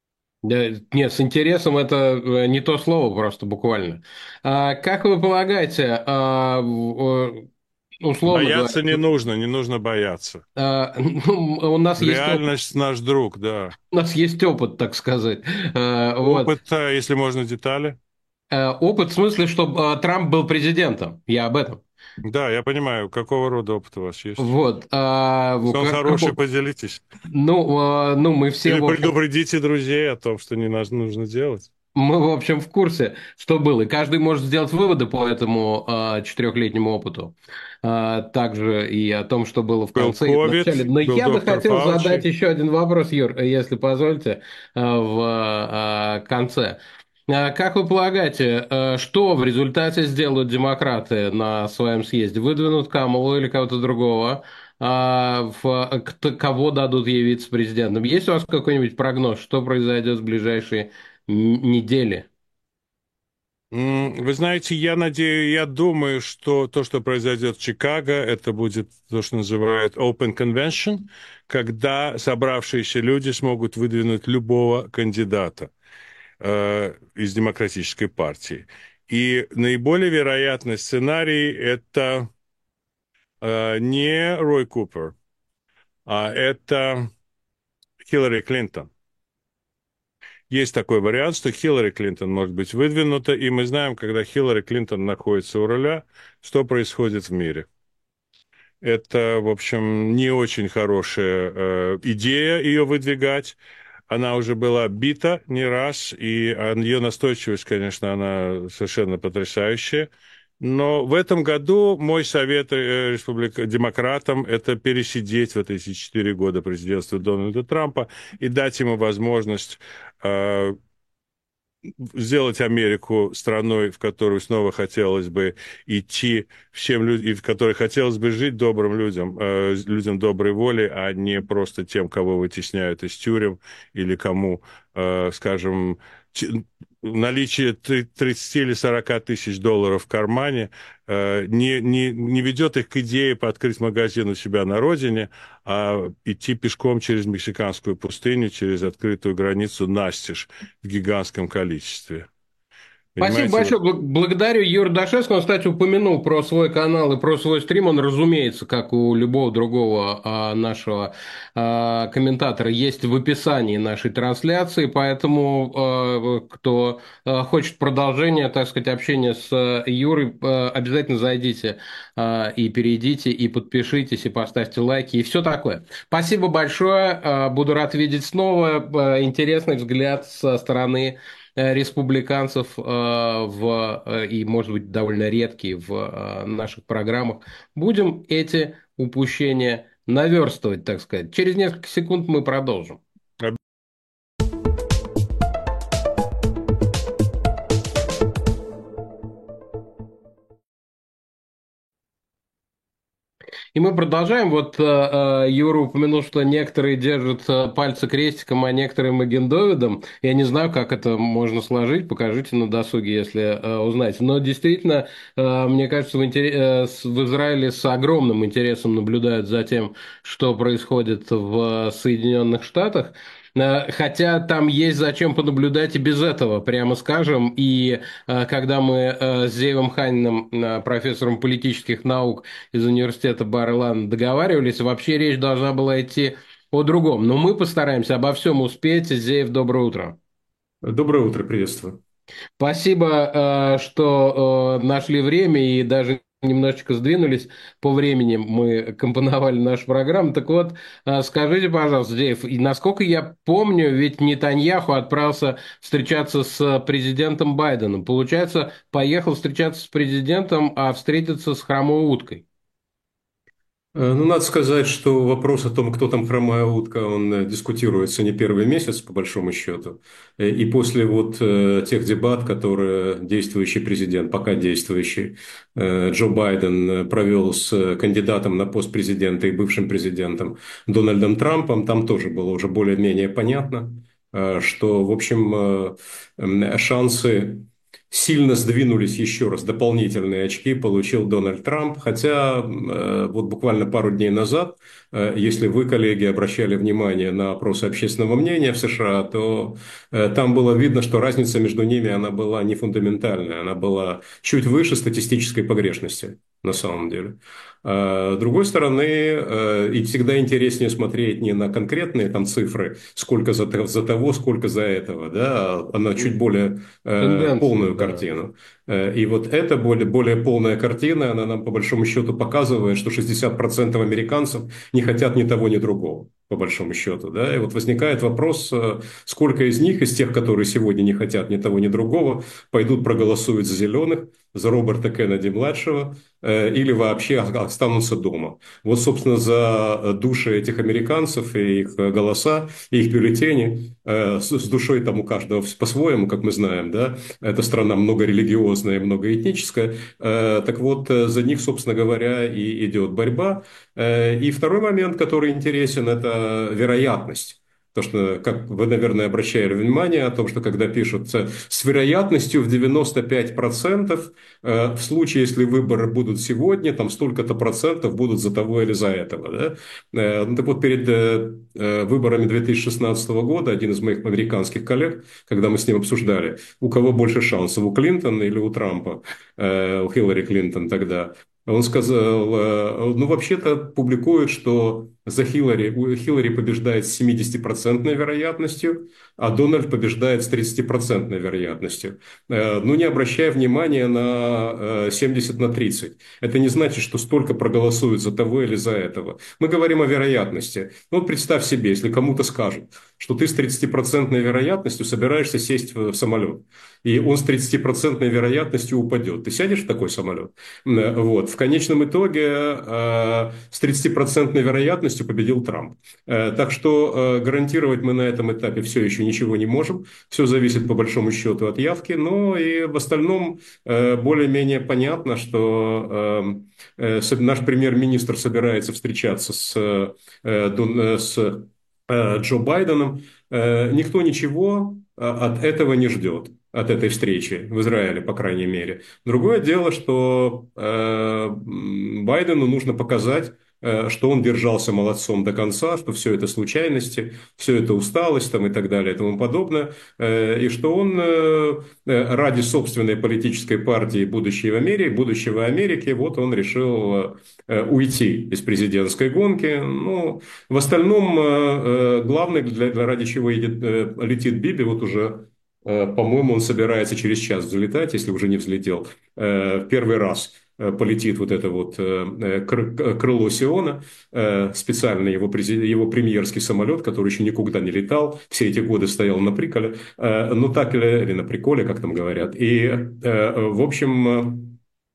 Да, нет, с интересом это э, не то слово, просто буквально. А, как вы полагаете, а, в- э, условно говоря, Бояться не нужно, не нужно бояться. а, ну, у нас есть опыт, Реальность наш друг, да. у нас есть опыт, так сказать. А, вот. Опыт, э, если можно, детали. Э, Опыт в смысле, что э, Трамп был президентом. Я об этом. Да, я понимаю, какого рода опыт у вас есть. Вот. А, Если вот он как- хороший, какой- поделитесь. ну, а, ну, мы все, Или в общем, предупредите друзей о том, что не нужно нужно делать. Мы, в общем, в курсе, что было. И каждый может сделать выводы по этому э, четырехлетнему опыту. А, также и о том, что было в Был конце и в ковид, начале. Но был я бы доктор хотел задать Фаучи. еще один вопрос, Юр, если позволите, э, в э, конце. А как вы полагаете, э, что в результате сделают демократы на своем съезде? Выдвинут Камалу или кого-то другого? А, в, кто- кого дадут ей вице-президентом? Есть у вас какой-нибудь прогноз, что произойдет в ближайшие н- недели? М, Вы знаете, я надеюсь, я думаю, что то, что произойдет в Чикаго, это будет то, что называют Open Convention, когда собравшиеся люди смогут выдвинуть любого кандидата э, из Демократической партии. И наиболее вероятный сценарий это э, не Рой Купер, а это Хиллари Клинтон. Есть такой вариант, что Хиллари Клинтон может быть выдвинута, и мы знаем, когда Хиллари Клинтон находится у руля, что происходит в мире. Это, в общем, не очень хорошая э, идея ее выдвигать. Она уже была бита не раз, и а, ее настойчивость, конечно, она совершенно потрясающая. Но в этом году мой совет э, республика... демократам – это пересидеть вот эти четыре года президентства Дональда Трампа и дать ему возможность э, сделать Америку страной, в которую снова хотелось бы идти всем людям, и в которой хотелось бы жить добрым людям, э, людям доброй воли, а не просто тем, кого вытесняют из тюрем или кому, э, скажем, ч- наличие тридцати или сорока тысяч долларов в кармане э, не, не, не ведет их к идее открыть магазин у себя на родине, а идти пешком через мексиканскую пустыню, через открытую границу настежь в гигантском количестве. Спасибо Понимаете, вот большое. Бл- Благодарю Юрию Дашевскому. Он, кстати, упомянул про свой канал и про свой стрим. Он, разумеется, как у любого другого а, нашего а, комментатора, есть в описании нашей трансляции. Поэтому, а, кто а, хочет продолжения, так сказать, общения с а, Юрой, а, обязательно зайдите а, и перейдите, и подпишитесь, и поставьте лайки, и все такое. Спасибо большое. А, Буду рад видеть снова. А, Интересный взгляд со стороны э, республиканцев э, в, э, и, может быть, довольно редкие в э, наших программах. Будем эти упущения наверстывать, так сказать. Через несколько секунд мы продолжим. И мы продолжаем. Вот э, э, Юра упомянул, что некоторые держат э, пальцы крестиком, а некоторые Магендовидом. Я не знаю, как это можно сложить. Покажите на досуге, если э, узнаете. Но действительно, э, мне кажется, в, интере- э, с- в Израиле с огромным интересом наблюдают за тем, что происходит в Соединенных Штатах. Э, Хотя там есть зачем понаблюдать и без этого, прямо скажем. И э, когда мы э, с Зеевом Ханиным, э, профессором политических наук, из университета Бар-Илан договаривались, вообще речь должна была идти о другом. Но мы постараемся обо всем успеть. Зеев, доброе утро. Доброе утро, приветствую. Спасибо, э, что э, нашли время и даже немножечко сдвинулись по времени, мы компоновали нашу программу. Так вот, э, скажите, пожалуйста, Зеев, и насколько я помню, ведь Нетаньяху отправился встречаться с президентом Байденом. Получается, поехал встречаться с президентом, а встретиться с хромой уткой. Э, Ну, надо сказать, что вопрос о том, кто там хромая утка, он э, дискутируется не первый месяц, по большому счету. Э, И после вот э, тех дебат, которые действующий президент, пока действующий э, Джо Байден э, провел с э, кандидатом на пост президента и бывшим президентом Дональдом Трампом, там тоже было уже более-менее понятно, э, что, в общем, э, м, шансы сильно сдвинулись еще раз, дополнительные очки получил Дональд Трамп, хотя э, вот буквально пару дней назад, э, если вы, коллеги, обращали внимание на опросы общественного мнения в США, то э, там было видно, что разница между ними, она была не фундаментальная, она была чуть выше статистической погрешности на самом деле. А, С другой стороны, э, и всегда интереснее смотреть не на конкретные там цифры, сколько за, то- за того, сколько за этого, да, а на чуть более э, Тенденции, полную да. картину. Э, И вот эта более, более полная картина, она нам по большому счету показывает, что шестьдесят процентов американцев не хотят ни того, ни другого. по большому счету. Да? И вот возникает вопрос, сколько из них, из тех, которые сегодня не хотят ни того, ни другого, пойдут проголосуют за зеленых, за Роберта Кеннеди-младшего, или вообще останутся дома. Вот, собственно, за души этих американцев и их голоса, и их бюллетени, с душой там у каждого по-своему, как мы знаем, да, эта страна многорелигиозная, многоэтническая, так вот, за них, собственно говоря, и идет борьба. И второй момент, который интересен, это вероятность. То, что, как вы, наверное, обращали внимание о том, что когда пишут с вероятностью в девяносто пять процентов, в случае, если выборы будут сегодня, там столько-то процентов будут за того или за этого. Да? Ну, так вот, перед выборами две тысячи шестнадцатого года один из моих американских коллег, когда мы с ним обсуждали, у кого больше шансов, у Клинтона или у Трампа, у Хиллари Клинтон тогда, он сказал, ну, вообще-то публикуют, что за Хиллари, Хиллари побеждает с семидесятипроцентной вероятностью, а Дональд побеждает с тридцатипроцентной вероятностью. Ну, не обращая внимания на семьдесят на тридцать. Это не значит, что столько проголосуют за того или за этого. Мы говорим о вероятности. Ну, вот представь себе, если кому-то скажут, что ты с тридцатипроцентной вероятностью собираешься сесть в самолет, и он с тридцатипроцентной вероятностью упадет. Ты сядешь в такой самолет? Вот. В конечном итоге э, с тридцатипроцентной вероятностью победил Трамп. Э, так что э, гарантировать мы на этом этапе все еще ничего не можем. Все зависит по большому счету от явки. Но и в остальном э, более-менее понятно, что э, э, наш премьер-министр собирается встречаться с, э, с э, Джо Байденом. Э, никто ничего от этого не ждет, от этой встречи в Израиле, по крайней мере. Другое дело, что э, Байдену нужно показать, э, что он держался молодцом до конца, что все это случайности, все это усталость там, и так далее и тому подобное, э, и что он э, ради собственной политической партии будущей в Америке, будущего Америки, вот он решил э, уйти из президентской гонки. Ну, в остальном, э, главное, для, для, ради чего едет, э, летит Биби, вот уже, по-моему, он собирается через час взлетать, если уже не взлетел, в первый раз полетит вот это вот крыло Сиона, специально его, его премьерский самолет, который еще никуда не летал, все эти годы стоял на приколе, ну так или, или на приколе, как там говорят. И, в общем,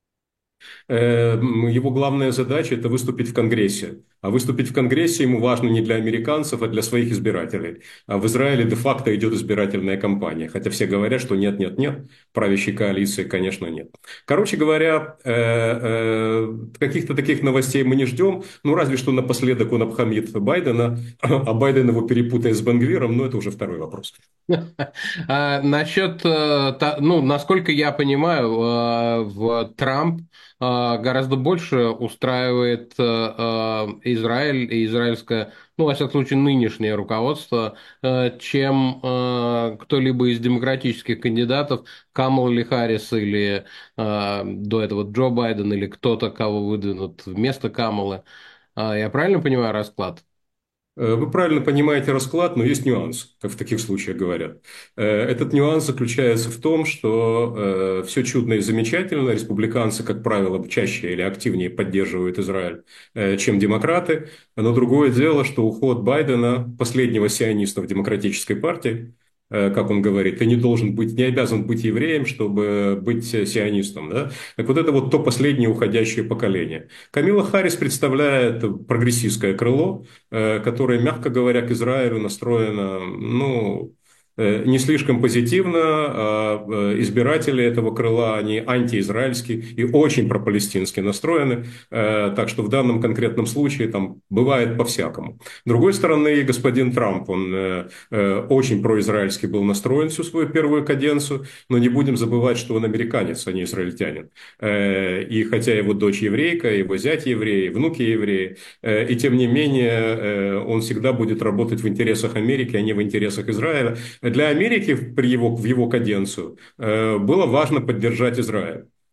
его главная задача – это выступить в Конгрессе. А выступить в Конгрессе ему важно не для американцев, а для своих избирателей. А в Израиле де-факто идет избирательная кампания. Хотя все говорят, что нет-нет-нет, правящей коалиции, конечно, нет. Короче говоря, каких-то таких новостей мы не ждем. Ну, разве что напоследок он обхамит Байдена, а Байден его перепутает с Бен-Гвиром, но это уже второй вопрос. Насчет, ну, насколько я понимаю, в Трамп гораздо больше устраивает Израиль и израильское, ну, во всяком случае, нынешнее руководство, чем кто-либо из демократических кандидатов, Камала Ли Харрис или до этого Джо Байден или кто-то, кого выдвинут вместо Камалы. Я правильно понимаю расклад? Вы правильно понимаете расклад, но есть нюанс, как в таких случаях говорят. Этот нюанс заключается в том, что все чудно и замечательно. Республиканцы, как правило, чаще или активнее поддерживают Израиль, чем демократы. Но другое дело, что уход Байдена, последнего сиониста в демократической партии, как он говорит, ты не должен быть, не обязан быть евреем, чтобы быть сионистом. Да? Так вот это вот то последнее уходящее поколение. Камила Харрис представляет прогрессистское крыло, которое, мягко говоря, к Израилю настроено, ну, не слишком позитивно. А избиратели этого крыла, они антиизраильские и очень пропалестински настроены. Так что в данном конкретном случае там бывает по-всякому. С другой стороны, господин Трамп, он очень произраильски был настроен всю свою первую каденцию, но не будем забывать, что он американец, а не израильтянин. И хотя его дочь еврейка, его зять еврей, внуки евреи, и тем не менее он всегда будет работать в интересах Америки, а не в интересах Израиля. Для Америки при его, в его каденцию было важно поддержать Израиль.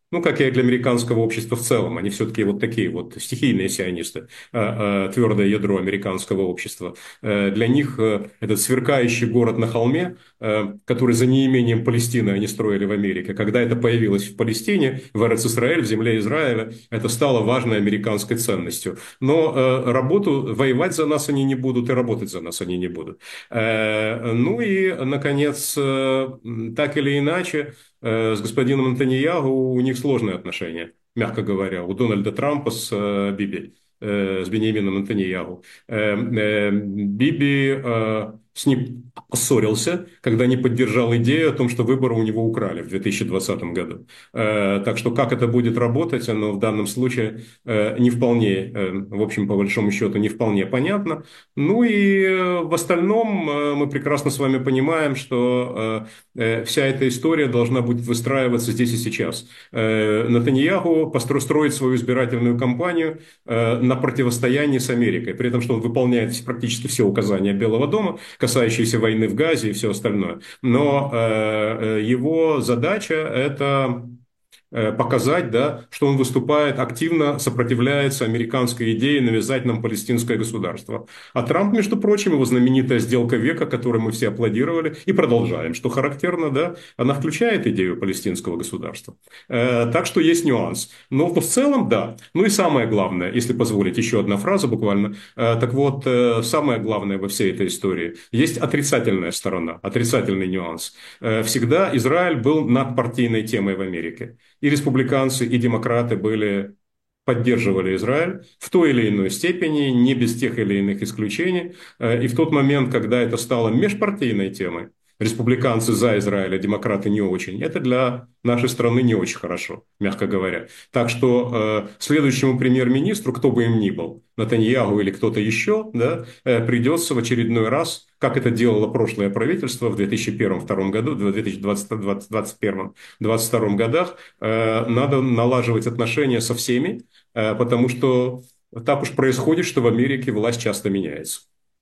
ну, как и для американского общества в целом. Они все-таки вот такие вот стихийные сионисты, твердое ядро американского общества. Для них этот сверкающий город на холме, который за неимением Палестины они строили в Америке, когда это появилось в Палестине, в Эрец-Исраэль, в земле Израиля, это стало важной американской ценностью. Но работу, воевать за нас они не будут, и работать за нас они не будут. Ну и, наконец, так или иначе, с господином Нетаньяху у них сложные отношения, мягко говоря, у Дональда Трампа с Биби, с Беньямином Нетаньяху. Биби с ним поссорился, когда не поддержал идею о том, что выборы у него украли в две тысячи двадцатом году. Так что как это будет работать, оно в данном случае не вполне, в общем, по большому счету, не вполне понятно. Ну и в остальном мы прекрасно с вами понимаем, что вся эта история должна будет выстраиваться здесь и сейчас. Нетаньяху построить свою избирательную кампанию на противостоянии с Америкой, при этом, что он выполняет практически все указания Белого дома, касающиеся войны в Газе и все остальное. Но э, его задача – это показать, да, что он выступает активно, сопротивляется американской идее навязать нам палестинское государство. А Трамп, между прочим, его знаменитая сделка века, которой мы все аплодировали и продолжаем, что характерно, да, она включает идею палестинского государства. Э, так что есть нюанс. Но в целом, да. Ну и самое главное, если позволить, еще одна фраза буквально. Э, так вот, э, самое главное во всей этой истории. Есть отрицательная сторона, отрицательный нюанс. Э, всегда Израиль был надпартийной темой в Америке. И республиканцы, и демократы были, поддерживали Израиль в той или иной степени, не без тех или иных исключений. И в тот момент, когда это стало межпартийной темой, республиканцы за Израиль, а демократы не очень, это для нашей страны не очень хорошо, мягко говоря. Так что э, следующему премьер-министру, кто бы им ни был, Нетаньяху или кто-то еще, да, э, придется в очередной раз, как это делало прошлое правительство в две тысячи первом-две тысячи втором году, в две тысячи двадцать первом-две тысячи двадцать втором годах, э, надо налаживать отношения со всеми, э, потому что так уж происходит, что в Америке власть часто меняется.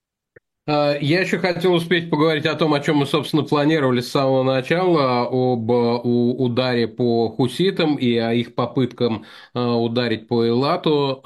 Я еще хотел успеть поговорить о том, о чем мы, собственно, планировали с самого начала, об ударе по хуситам и о их попыткам ударить по Эйлату.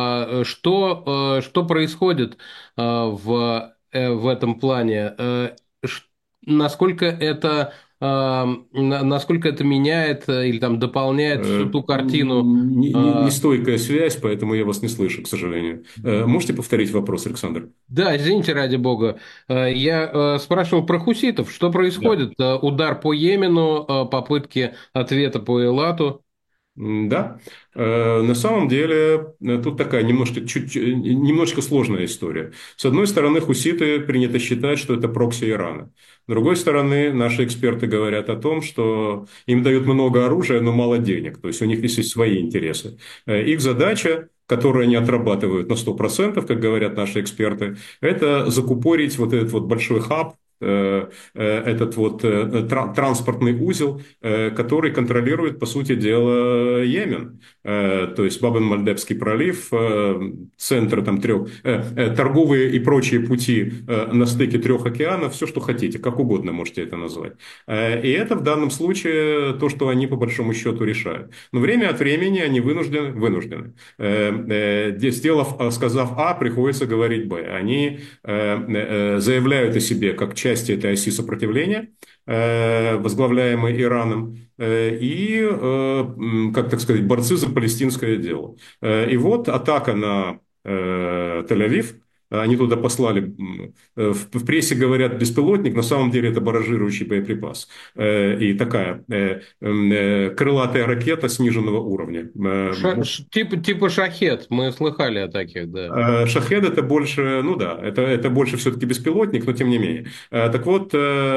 Что, что происходит в, в этом плане? Насколько это... насколько это меняет или там дополняет всю ту картину? Нестойкая связь, поэтому я вас не слышу, к сожалению. Можете повторить вопрос, Александр? Да, извините, ради бога. Я спрашивал про хуситов. Что происходит? Да. Удар по Йемену, попытки ответа по Эйлату. Да, на самом деле тут такая немножко, чуть, немножко сложная история. С одной стороны, хуситы принято считать, что это прокси Ирана. С другой стороны, наши эксперты говорят о том, что им дают много оружия, но мало денег. То есть у них есть свои интересы. Их задача, которую они отрабатывают на сто процентов, как говорят наши эксперты, это закупорить вот этот вот большой хаб, этот вот транспортный узел, который контролирует, по сути дела, Йемен. То есть Баб-эль-Мандебский пролив, центр там трех, торговые и прочие пути на стыке трех океанов, все, что хотите, как угодно можете это назвать. И это в данном случае то, что они по большому счету решают. Но время от времени они вынуждены, вынуждены. Сделав, сказав А, приходится говорить Б. Они заявляют о себе как часть части этой оси сопротивления, возглавляемой Ираном, и, как так сказать, борцы за палестинское дело. И вот атака на Тель-Авив. Они туда послали, в прессе говорят беспилотник, на самом деле это барражирующий боеприпас. И такая крылатая ракета сниженного уровня. Ша, типа, типа шахед, мы слыхали о таких, да. Шахед это больше, ну да, это, это больше все-таки беспилотник, но тем не менее. Так вот,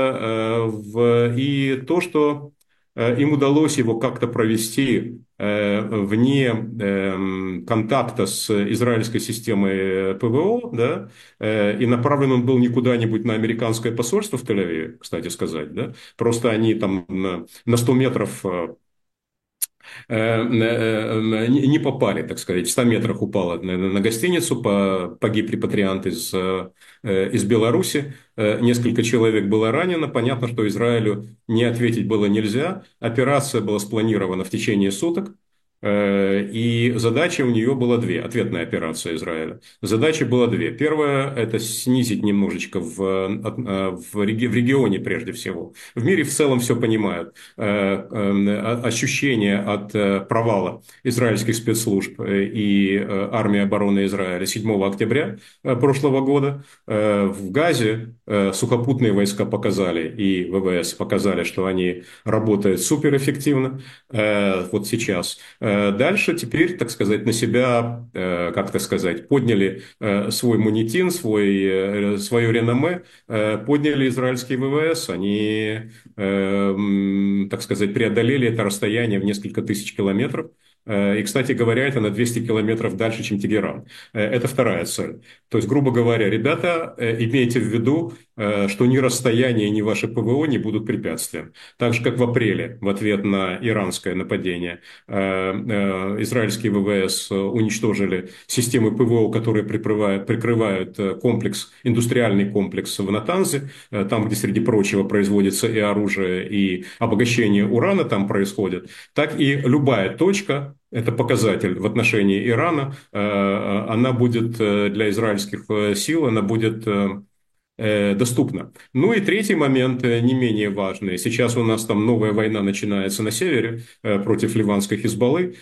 и то, что им удалось его как-то провести вне контакта с израильской системой ПВО, да, и направлен он был не куда-нибудь на американское посольство в Тель-Авиве, кстати сказать, да, просто они там на сто метров не попали, так сказать, в ста метрах упала на гостиницу, погиб репатриант из, из Беларуси, несколько человек было ранено, понятно, что Израилю не ответить было нельзя, операция была спланирована в течение суток, и задача у нее была две, ответная операция Израиля. Задача была две. Первая – это снизить немножечко в, в, регионе прежде всего. В мире в целом все понимают. Ощущение от провала израильских спецслужб и армии обороны Израиля седьмого октября прошлого года. В Газе сухопутные войска показали, и ВВС показали, что они работают суперэффективно. Вот сейчас. Дальше теперь, так сказать, на себя, как так сказать, подняли свой монитин, свой, свое реноме, подняли израильские ВВС. Они, так сказать, преодолели это расстояние в несколько тысяч километров. И, кстати говоря, это на двести километров дальше, чем Тегеран. Это вторая цель. То есть, грубо говоря, ребята, имейте в виду, что ни расстояние, ни ваше ПВО не будут препятствием. Так же, как в апреле, в ответ на иранское нападение, израильские ВВС уничтожили системы ПВО, которые прикрывают, прикрывают комплекс, индустриальный комплекс в Натанзе, там, где, среди прочего, производится и оружие, и обогащение урана там происходит. Так и любая точка, это показатель в отношении Ирана, она будет для израильских сил, она будет доступна. Ну и третий момент, не менее важный. Сейчас у нас там новая война начинается на севере против ливанской Хизбаллы.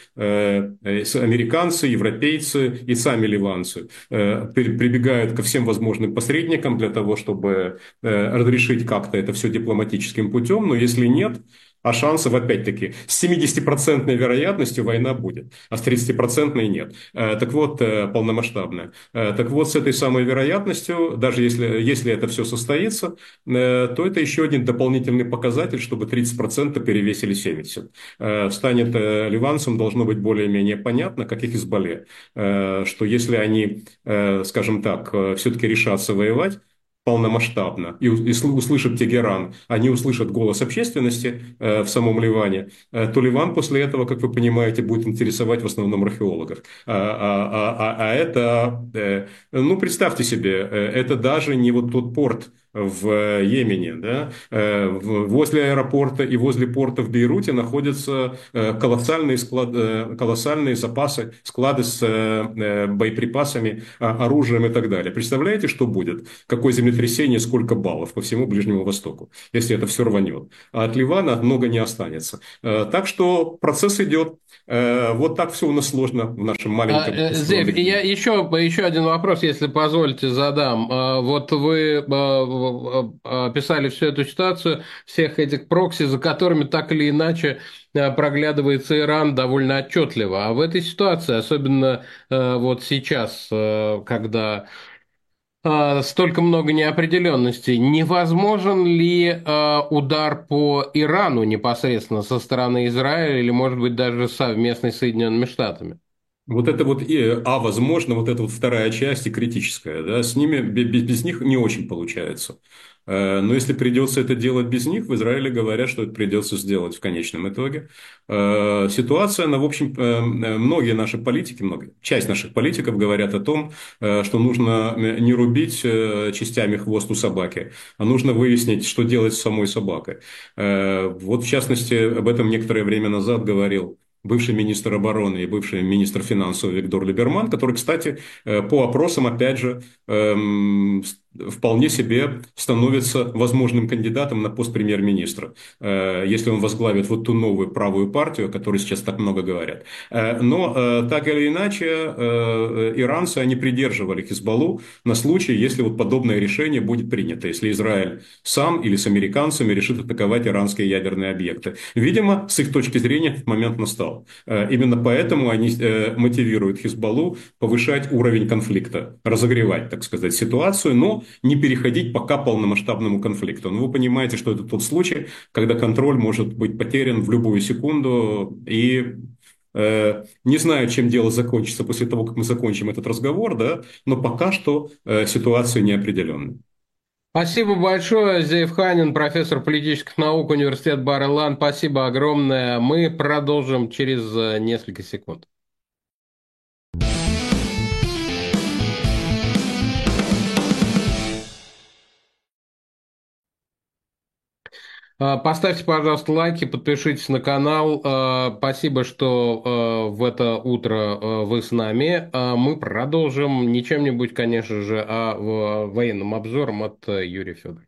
Американцы, европейцы и сами ливанцы прибегают ко всем возможным посредникам для того, чтобы разрешить как-то это все дипломатическим путем. Но если нет, а шансов, опять-таки, с семидесятипроцентной вероятностью война будет, а с тридцатипроцентной нет. Так вот, полномасштабная. Так вот, с этой самой вероятностью, даже если, если это все состоится, то это еще один дополнительный показатель, чтобы тридцать процентов перевесили семьдесят процентов. Станет ливанцам, должно быть более-менее понятно, как и Хизбалле, что если они, скажем так, все-таки решатся воевать полномасштабно и услышат Тегеран, они услышат голос общественности э, в самом Ливане, э, то Ливан после этого, как вы понимаете, будет интересовать в основном археологов. А, а, а, а это, э, ну, представьте себе, э, это даже не вот тот порт в Йемене, да? э, возле аэропорта и возле порта в Бейруте находятся э, колоссальные, склад, э, колоссальные запасы, склады с э, боеприпасами, оружием и так далее. Представляете, что будет? Какое землетрясение, сколько баллов по всему Ближнему Востоку, если это все рванет. А от Ливана много не останется. Так что процесс идет. Вот так все у нас сложно в нашем маленьком... А, Зев, я еще, еще один вопрос, если позволите, задам. Вот вы описали всю эту ситуацию, всех этих прокси, за которыми так или иначе проглядывается Иран довольно отчетливо. А в этой ситуации, особенно вот сейчас, когда столько много неопределенностей, невозможен ли э, удар по Ирану непосредственно со стороны Израиля или, может быть, даже совместный с Соединенными Штатами? Вот это вот, а возможно, вот эта вот вторая часть и критическая, да, с ними, без, без них не очень получается. Но если придется это делать без них, в Израиле говорят, что это придется сделать в конечном итоге. Ситуация, она, в общем, многие наши политики, многие, часть наших политиков говорят о том, что нужно не рубить частями хвост у собаки, а нужно выяснить, что делать с самой собакой. Вот, в частности, об этом некоторое время назад говорил бывший министр обороны и бывший министр финансов Виктор Либерман, который, кстати, по опросам, опять же, вполне себе становится возможным кандидатом на пост премьер-министра, если он возглавит вот ту новую правую партию, о которой сейчас так много говорят. Но так или иначе, иранцы, они придерживали Хизбаллу на случай, если вот подобное решение будет принято, если Израиль сам или с американцами решит атаковать иранские ядерные объекты. Видимо, с их точки зрения этот момент настал. Именно поэтому они мотивируют Хизбаллу повышать уровень конфликта, разогревать, так сказать, ситуацию, но не переходить пока к полномасштабному конфликту. Но вы понимаете, что это тот случай, когда контроль может быть потерян в любую секунду. И э, не знаю, чем дело закончится после того, как мы закончим этот разговор, да, но пока что э, ситуация неопределенная. Спасибо большое, Зеев Ханин, профессор политических наук, университет Бар-Илан. Спасибо огромное. Мы продолжим через э, несколько секунд. А, Поставьте, пожалуйста, лайки, подпишитесь на канал. А, Спасибо, что а, в это утро а, вы с нами. А Мы продолжим не чем-нибудь, конечно же, а в- военным обзором от э, Юрия Федорова.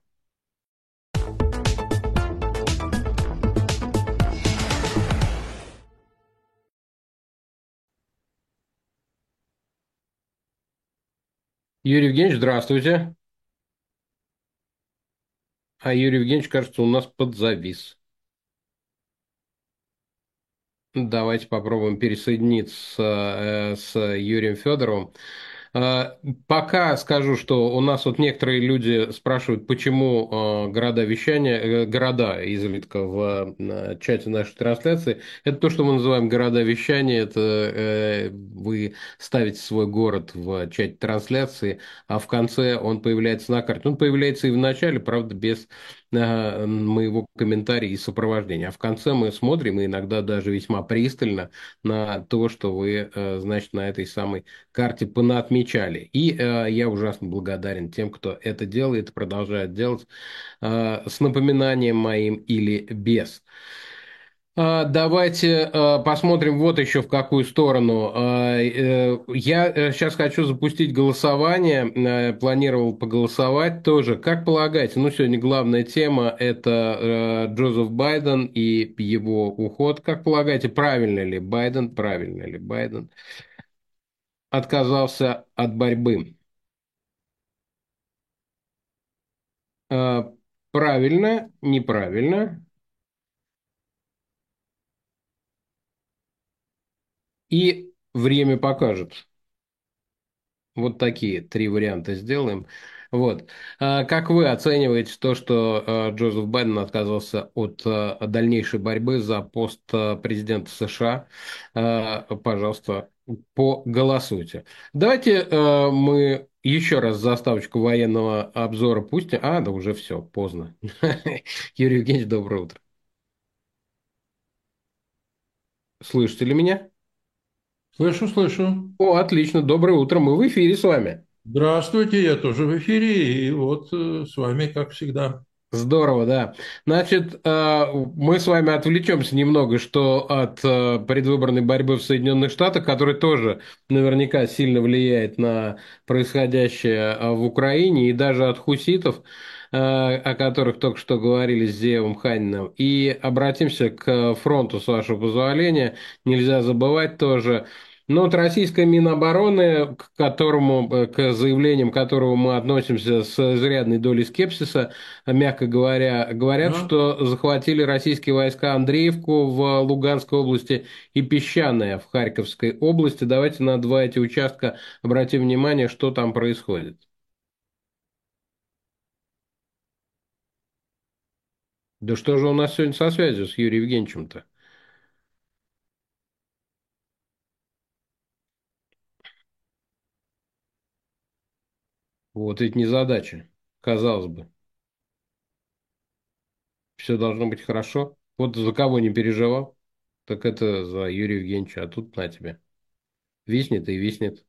Юрий Евгеньевич, здравствуйте. А Юрий Евгеньевич, кажется, у нас подзавис. Давайте попробуем пересоединиться э, с Юрием Федоровым. Э, Пока скажу, что у нас вот некоторые люди спрашивают, почему э, города вещания, э, города изредка в э, чате нашей трансляции. Это то, что мы называем города вещания. Это э, вы ставите свой город в чате трансляции, а в конце он появляется на карте. Он появляется и в начале, правда, без э, моего комментария и сопровождения. А в конце мы смотрим, и иногда даже весьма пристально, на то, что вы, э, значит, на этой самой карте понаотмечали. И э, я ужасно благодарен тем, кто это делает и продолжает делать э, с напоминанием моим или без. А, Давайте а, посмотрим вот еще в какую сторону. А, э, Я сейчас хочу запустить голосование, э, планировал поголосовать тоже. Как полагаете, ну сегодня главная тема это э, Джозеф Байден и его уход. Как полагаете, правильно ли Байден, правильно ли Байден отказался от борьбы? А, Правильно, неправильно. И время покажет. Вот такие три варианта сделаем. Вот. А как вы оцениваете то, что а, Джозеф Байден отказался от а, дальнейшей борьбы за пост а, президента США? А, Пожалуйста, поголосуйте. Давайте а, мы еще раз заставочку военного обзора пустим. А, да уже все, поздно. Юрий Евгеньевич, доброе утро. Слышите ли меня? Слышу, слышу. О, отлично, доброе утро, мы в эфире с вами. Здравствуйте, я тоже в эфире, и вот э, с вами, как всегда. Здорово, да. Значит, э, мы с вами отвлечемся немного, что от э, предвыборной борьбы в Соединенных Штатах, которая тоже наверняка сильно влияет на происходящее э, в Украине, и даже от хуситов, э, о которых только что говорили с Зеевым Ханиным, и обратимся к фронту, с вашего позволения. Нельзя забывать тоже. Ну, вот российское Минобороны, к которому, э, к заявлениям которого мы относимся с изрядной долей скепсиса, мягко говоря, говорят, Ага. что захватили российские войска Андреевку в Луганской области и Песчаное в Харьковской области. Давайте на два эти участка обратим внимание, что там происходит. Да что же у нас сегодня со связью с Юрием Евгеньевичем-то? Вот ведь незадача, казалось бы. Все должно быть хорошо. Вот за кого не переживал, так это за Юрия Евгеньевича, а тут на тебе. Виснет и виснет.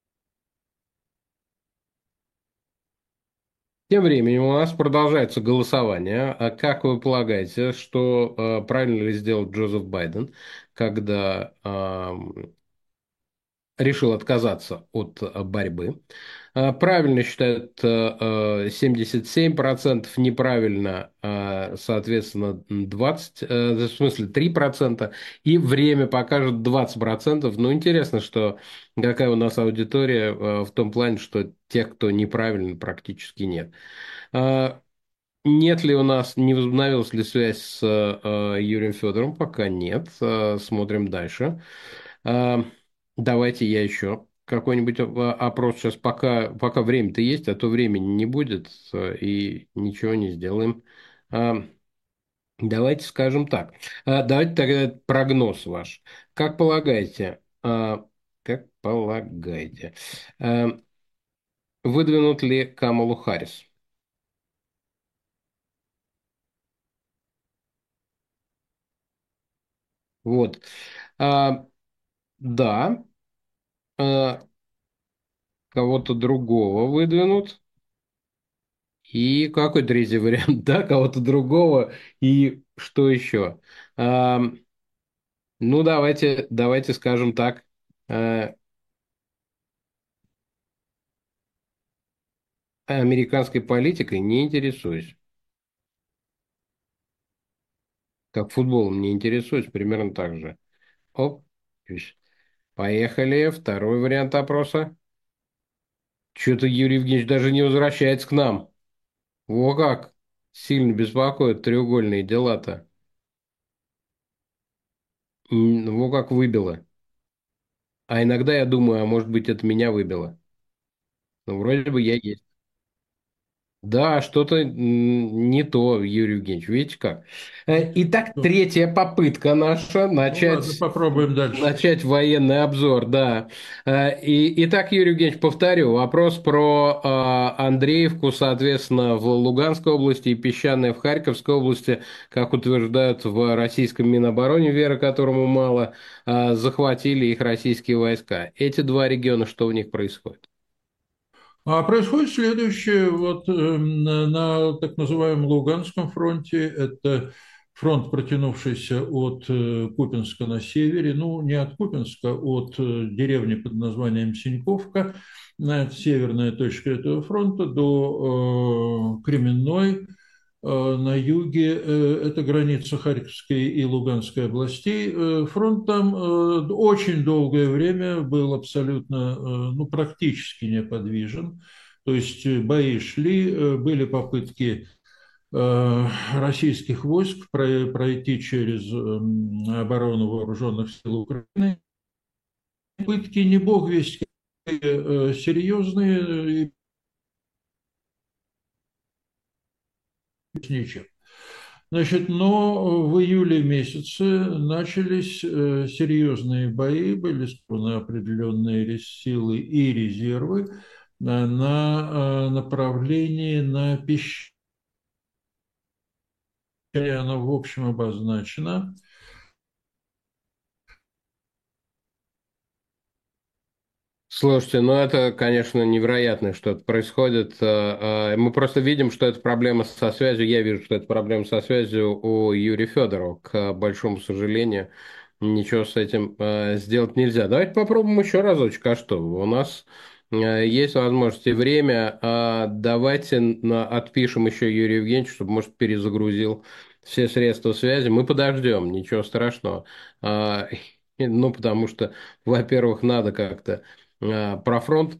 Тем временем у нас продолжается голосование. А как вы полагаете, что э, правильно ли сделал Джозеф Байден, когда ам, решил отказаться от э, борьбы? А, Правильно считают э, э, семьдесят семь процентов, неправильно, э, соответственно, двадцать, э, в смысле три процента, и время покажет двадцать процентов. Но интересно, что какая у нас аудитория э, в том плане, что тех, кто неправильно, практически нет. А, Нет ли у нас, не возобновилась ли связь с э, Юрием Федоровым? Пока нет. Э, смотрим дальше. А, Давайте я еще какой-нибудь э, опрос сейчас, пока, пока время-то есть, а то времени не будет, э, и ничего не сделаем. А, Давайте скажем так. А, Давайте тогда прогноз ваш. Как полагаете, а, как полагаете, а, выдвинут ли Камалу Харрис? Вот. А, да, а, кого-то другого выдвинут. И какой третий вариант? Да, кого-то другого. И что еще? А, ну, давайте, давайте скажем так. а, Американской политикой не интересуюсь. Как футболом не интересуюсь, примерно так же. Оп. Поехали. Второй вариант опроса. Что-то Юрий Евгеньевич даже не возвращается к нам. Во как! Сильно беспокоят треугольные дела-то. М, Во как выбило. А иногда я думаю, а может быть это меня выбило. Ну, вроде бы я есть. Да, что-то м, не то, Юрий Евгеньевич, видите как. Э, Итак, Ну, третья попытка наша ну ладно, начать, попробуем дальше. начать военный обзор, да. Э, И, итак, Юрий Евгеньевич, повторю, вопрос про э, Андреевку, соответственно, в Луганской области и Песчаное в Харьковской области, как утверждают в российском Минобороне, вера которому мало, э, захватили их российские войска. Эти два региона, что в них происходит? А происходит следующее. Вот эм, на, на так называемом Луганском фронте, это фронт, протянувшийся от э, Купинска на севере, ну, не от Купинска, от э, деревни под названием Синьковка, на это северная точка этого фронта, до э, Кременной. Э, На юге э, это граница Харьковской и Луганской областей. Э, Фронт там э, очень долгое время был абсолютно, э, ну, практически неподвижен. То есть э, бои шли, э, были попытки э, российских войск про- пройти через эм, оборону вооруженных сил Украины. Попытки не бог весть какие, э, серьезные, и ничем. Значит, но в июле месяце начались э, серьезные бои, были собраны определенные силы и резервы э, на э, направлении на пищевые, оно в общем обозначено. Слушайте, ну это, конечно, невероятно, что это происходит. Э, э, Мы просто видим, что это проблема со связью. Я вижу, что это проблема со связью у Юрия Федорова. К большому сожалению, ничего с этим э, сделать нельзя. Давайте попробуем еще разочек. А что? У нас э, есть возможность и время. А давайте на- отпишем еще Юрию Евгеньевичу, чтобы, может, перезагрузил все средства связи. Мы подождем, ничего страшного. А, Ну, потому что, во-первых, надо как-то э, про фронт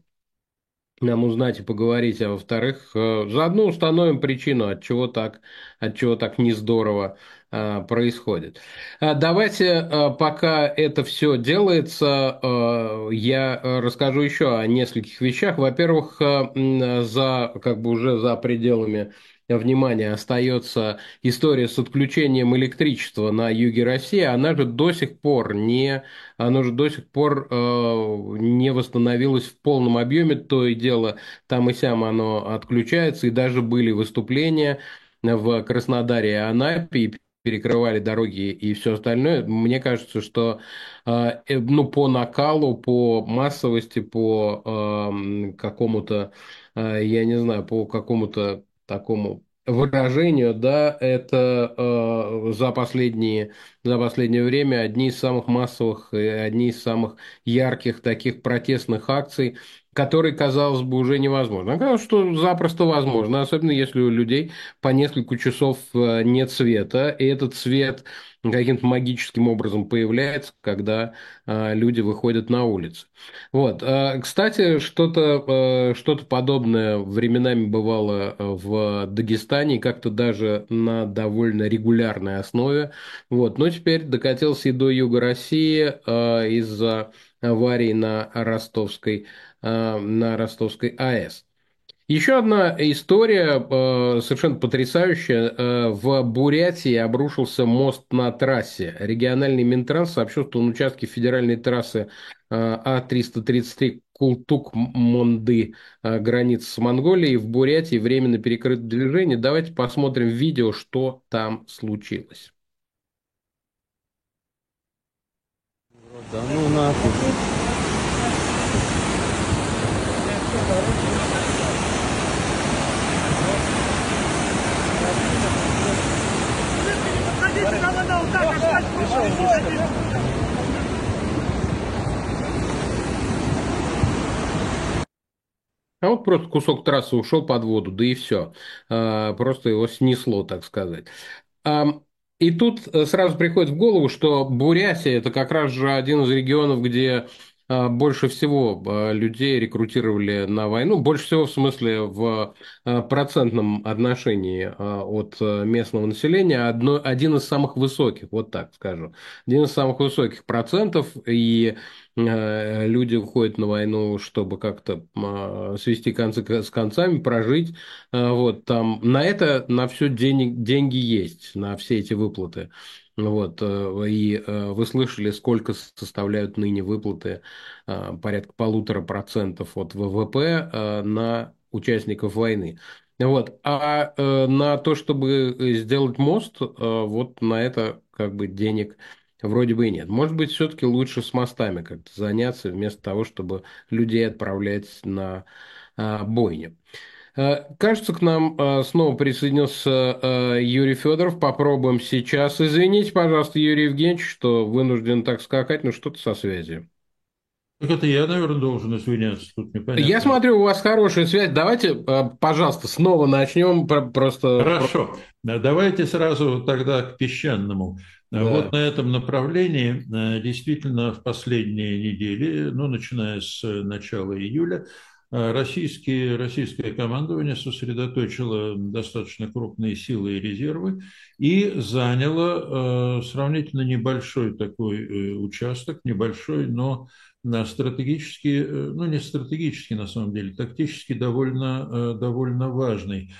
нам узнать и поговорить, а во-вторых, э, заодно установим причину, от чего так, от чего так не здорово э, происходит. А давайте, э, пока это все делается, э, я э, расскажу еще о нескольких вещах. Во-первых, э, м, за, как бы уже за пределами внимания остается история с отключением электричества на юге России. Она же до сих пор не оно же до сих пор э, не восстановилось в полном объеме, то и дело там и сям оно отключается, и даже были выступления в Краснодаре и Анапе, и перекрывали дороги и все остальное. Мне кажется, что э, э, ну, по накалу, по массовости, по э, какому-то, э, я не знаю, по какому-то такому выражению, да, это э, за последние за последнее время одни из самых массовых и одни из самых ярких таких протестных акций, которые, казалось бы, уже невозможно. Оказалось, что запросто возможно, особенно если у людей по несколько часов э, нет света, и этот свет каким-то магическим образом появляется, когда э, люди выходят на улицы. Вот. Э, Кстати, что-то э, что-то подобное временами бывало э, в Дагестане, и как-то даже на довольно регулярной основе. Вот. Но теперь докатился и до юга России э, из-за аварии на Ростовской, э, на Ростовской АЭС. Еще одна история э, совершенно потрясающая. Э, в Бурятии обрушился мост на трассе. Региональный Минтранс сообщил, что на участке федеральной трассы э, А триста тридцать три Култук-Монды, э, граница с Монголией, в Бурятии временно перекрыто движение. Давайте посмотрим видео, что там случилось. Да ну нахуй. А вот просто кусок трассы ушел под воду, да и все. Просто его снесло, так сказать. Ам, И тут э, сразу приходит в голову, что Бурятия – это как раз же один из регионов, где а, больше всего а, людей рекрутировали на войну, больше всего в смысле в а, процентном отношении а, от а, местного населения, одно, один из самых высоких, вот так скажу, один из самых высоких процентов, и а, люди уходят на войну, чтобы как-то а, свести концы к- с концами, прожить. А, Вот, там на это, на все денег, деньги есть, на все эти выплаты. Вот, э, и э, вы слышали, сколько составляют ныне выплаты, э, порядка полутора процентов от вэ вэ пэ э, на участников войны. Вот. А э, на то, чтобы сделать мост, э, вот на это как бы денег вроде бы и нет. Может быть, все-таки лучше с мостами как-то заняться, вместо того, чтобы людей отправлять на а, бойню. Э, Кажется, к нам э, снова присоединился э, Юрий Федоров. Попробуем сейчас. Извините, пожалуйста, Юрий Евгеньевич, что вынужден так скакать, но что-то со связью. Так это я, наверное, должен извиняться. Тут Я непонятно. смотрю, у вас хорошая связь. Давайте, э, пожалуйста, снова начнем. Про- Просто... про- Хорошо. Давайте сразу тогда к песчаному. Вот Да. на этом направлении э, действительно в последние недели, ну, начиная с начала июля, э, российские, российское командование сосредоточило достаточно крупные силы и резервы и заняло э, сравнительно небольшой такой э, участок, небольшой, но на стратегически, э, ну не стратегически на самом деле, тактически довольно, э, довольно важный.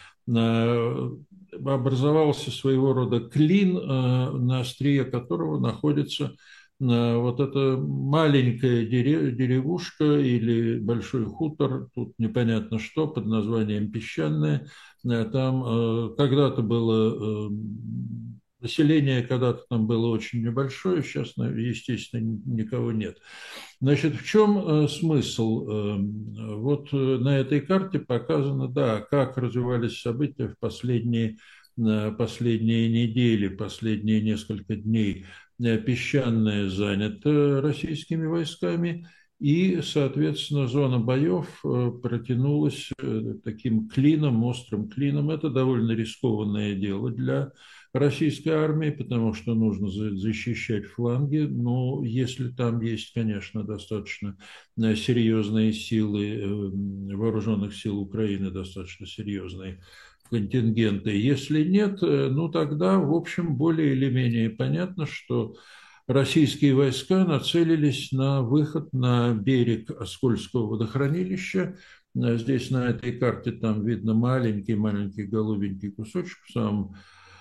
Э, Образовался своего рода клин, э, на острие которого находится э, вот эта маленькая деревушка или большой хутор, тут непонятно что, под названием Песчаное. Э, Там э, когда-то было э, население, когда-то там было очень небольшое, сейчас, естественно, никого нет. Значит, в чем э, смысл? Э, Вот э, на этой карте показано, да, как развивались события в последние, э, последние недели, последние несколько дней. Э, Песчаное занято российскими войсками, и, соответственно, зона боев э, протянулась э, таким клином, острым клином. Это довольно рискованное дело для российской армии, потому что нужно защищать фланги, но если там есть, конечно, достаточно э, серьезные силы э, вооруженных сил Украины, достаточно серьезные контингенты. Если нет, э, ну тогда, в общем, более или менее понятно, что российские войска нацелились на выход на берег Оскольского водохранилища. Э, Здесь на этой карте там видно маленький-маленький голубенький кусочек в самом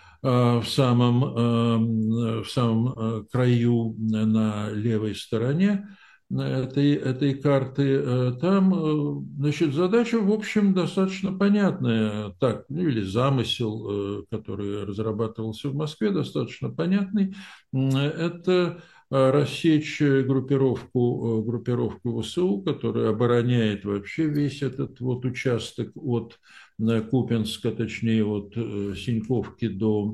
в самом, в самом э, краю на левой стороне этой, этой карты. Там, э, значит, задача, в общем, достаточно понятная. Так, ну, или замысел, э, который разрабатывался в Москве, достаточно понятный. Это рассечь группировку, группировку вэ эс у, которая обороняет вообще весь этот вот участок от Купенска, точнее от Синьковки до,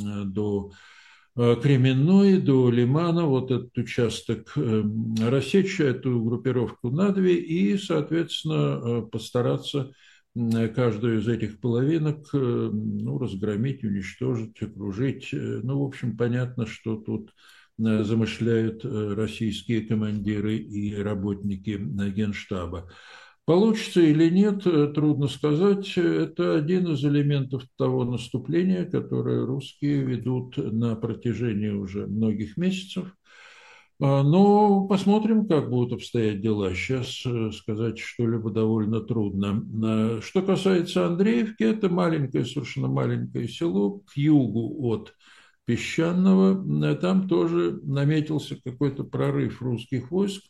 до Кременной, до Лимана, вот этот участок, рассечь эту группировку на две и, соответственно, постараться каждую из этих половинок ну, разгромить, уничтожить, окружить. Ну, в общем, понятно, что тут замышляют российские командиры и работники Генштаба. Получится или нет, трудно сказать. Это один из элементов того наступления, которое русские ведут на протяжении уже многих месяцев. Но посмотрим, как будут обстоять дела. Сейчас сказать что-либо довольно трудно. Что касается Андреевки, это маленькое, совершенно маленькое село к югу от Песчаного. Там тоже наметился какой-то прорыв русских войск,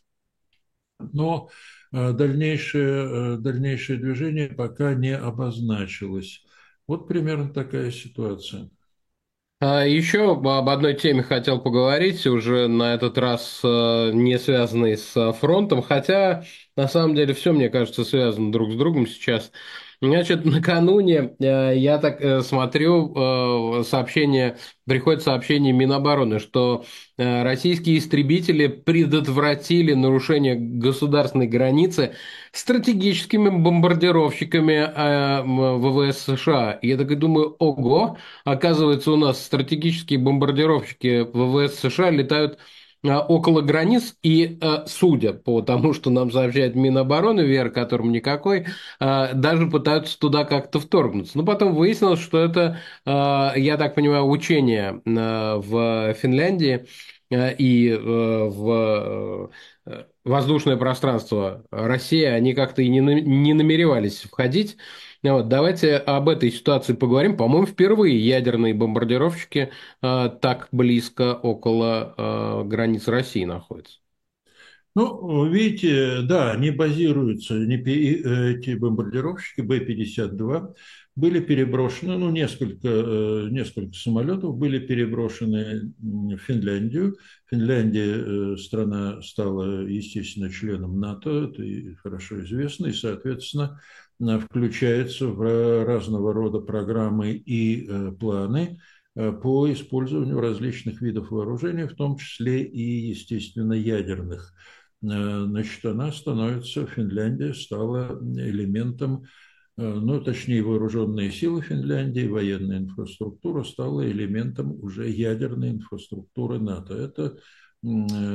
но дальнейшее, дальнейшее движение пока не обозначилось. Вот примерно такая ситуация. Еще об одной теме хотел поговорить, уже на этот раз э, не связанной с фронтом, хотя на самом деле все, мне кажется, связано друг с другом сейчас. Значит, накануне э, я так э, смотрю, э, сообщение, приходит сообщение Минобороны, что э, российские истребители предотвратили нарушение государственной границы стратегическими бомбардировщиками э, ВВС США. И я так и думаю, ого, оказывается, у нас стратегические бомбардировщики ВВС США летают а, около границ, и, а, судя по тому, что нам сообщает Минобороны, вера которому никакой, а, даже пытаются туда как-то вторгнуться. Но потом выяснилось, что это, а, я так понимаю, учение а, в Финляндии а, и а, в а, воздушное пространство России они как-то и не, на- не намеревались входить. Вот, давайте об этой ситуации поговорим. По-моему, впервые ядерные бомбардировщики э, так близко около э, границ России находятся. Ну, видите, да, они базируются, не пе- э, эти бомбардировщики Б пятьдесят два были переброшены, ну, несколько, э, несколько самолетов были переброшены в Финляндию. Финляндия, э, страна, стала, естественно, членом НАТО, это и хорошо известно, и, соответственно, э, включается в разного рода программы и э, планы э, по использованию различных видов вооружений, в том числе и, естественно, ядерных. Э, значит, она становится, Финляндия стала элементом, э, ну, точнее, вооруженные силы Финляндии, военная инфраструктура стала элементом уже ядерной инфраструктуры НАТО. Это э,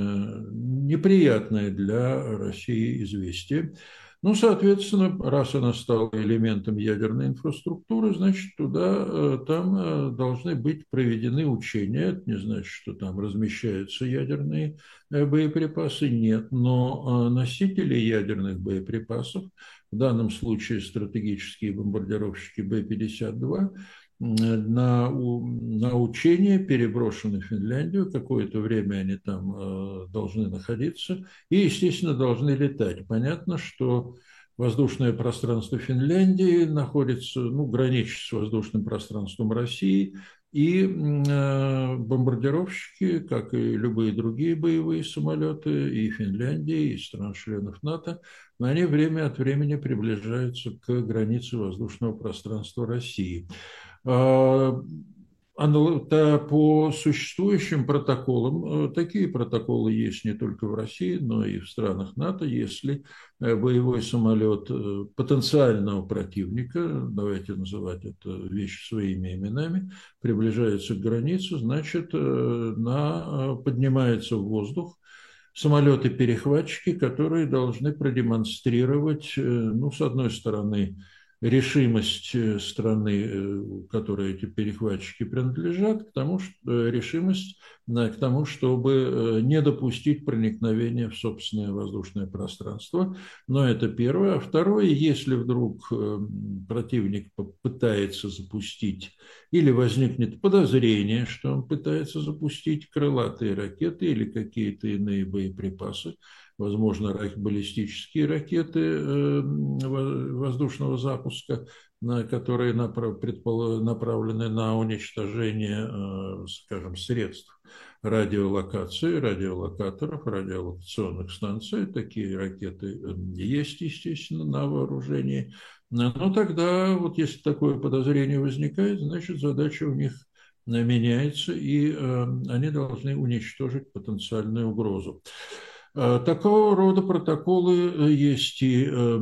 неприятное для России известие. Ну, соответственно, раз она стала элементом ядерной инфраструктуры, значит, туда, э, там э, должны быть проведены учения. Это не значит, что там размещаются ядерные э, боеприпасы, нет. Но э, носители ядерных боеприпасов, в данном случае стратегические бомбардировщики Б пятьдесят два, на, на учение переброшены в Финляндию. Какое-то время они там э, должны находиться и, естественно, должны летать. Понятно, что воздушное пространство Финляндии находится, ну, граничит с воздушным пространством России, и э, бомбардировщики, как и любые другие боевые самолеты и Финляндии, и стран-членов НАТО, они время от времени приближаются к границе воздушного пространства России. А, По существующим протоколам, э, такие протоколы есть не только в России, но и в странах НАТО. Если э, боевой самолет э, потенциального противника, давайте называть это вещи своими именами, приближается к границе, значит, э, на, э, поднимается в воздух самолеты-перехватчики, которые должны продемонстрировать, э, ну, с одной стороны, решимость э, страны, э, которой эти перехватчики принадлежат, к тому, что, э, решимость к тому, чтобы э, не допустить проникновения в собственное воздушное пространство. Но это первое. А второе, если вдруг э, противник попытается запустить или возникнет подозрение, что он пытается запустить крылатые ракеты или какие-то иные боеприпасы, возможно, баллистические ракеты воздушного запуска, которые направлены на уничтожение, скажем, средств радиолокации, радиолокаторов, радиолокационных станций. Такие ракеты есть, естественно, на вооружении. Но тогда, вот если такое подозрение возникает, значит, задача у них меняется, и они должны уничтожить потенциальную угрозу. Такого рода протоколы есть и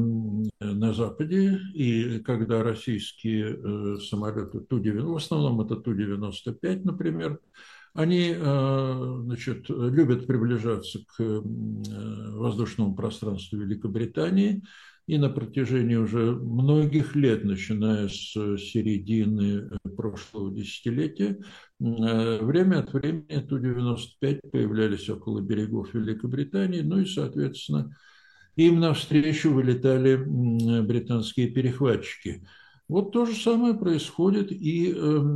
на Западе, и когда российские самолеты Ту-девяносто, в основном это Ту девяносто пять, например, они, значит, любят приближаться к воздушному пространству Великобритании, и на протяжении уже многих лет, начиная с середины прошлого десятилетия, время от времени Ту девяносто пять появлялись около берегов Великобритании, ну и, соответственно, им навстречу вылетали британские перехватчики. Вот то же самое происходит и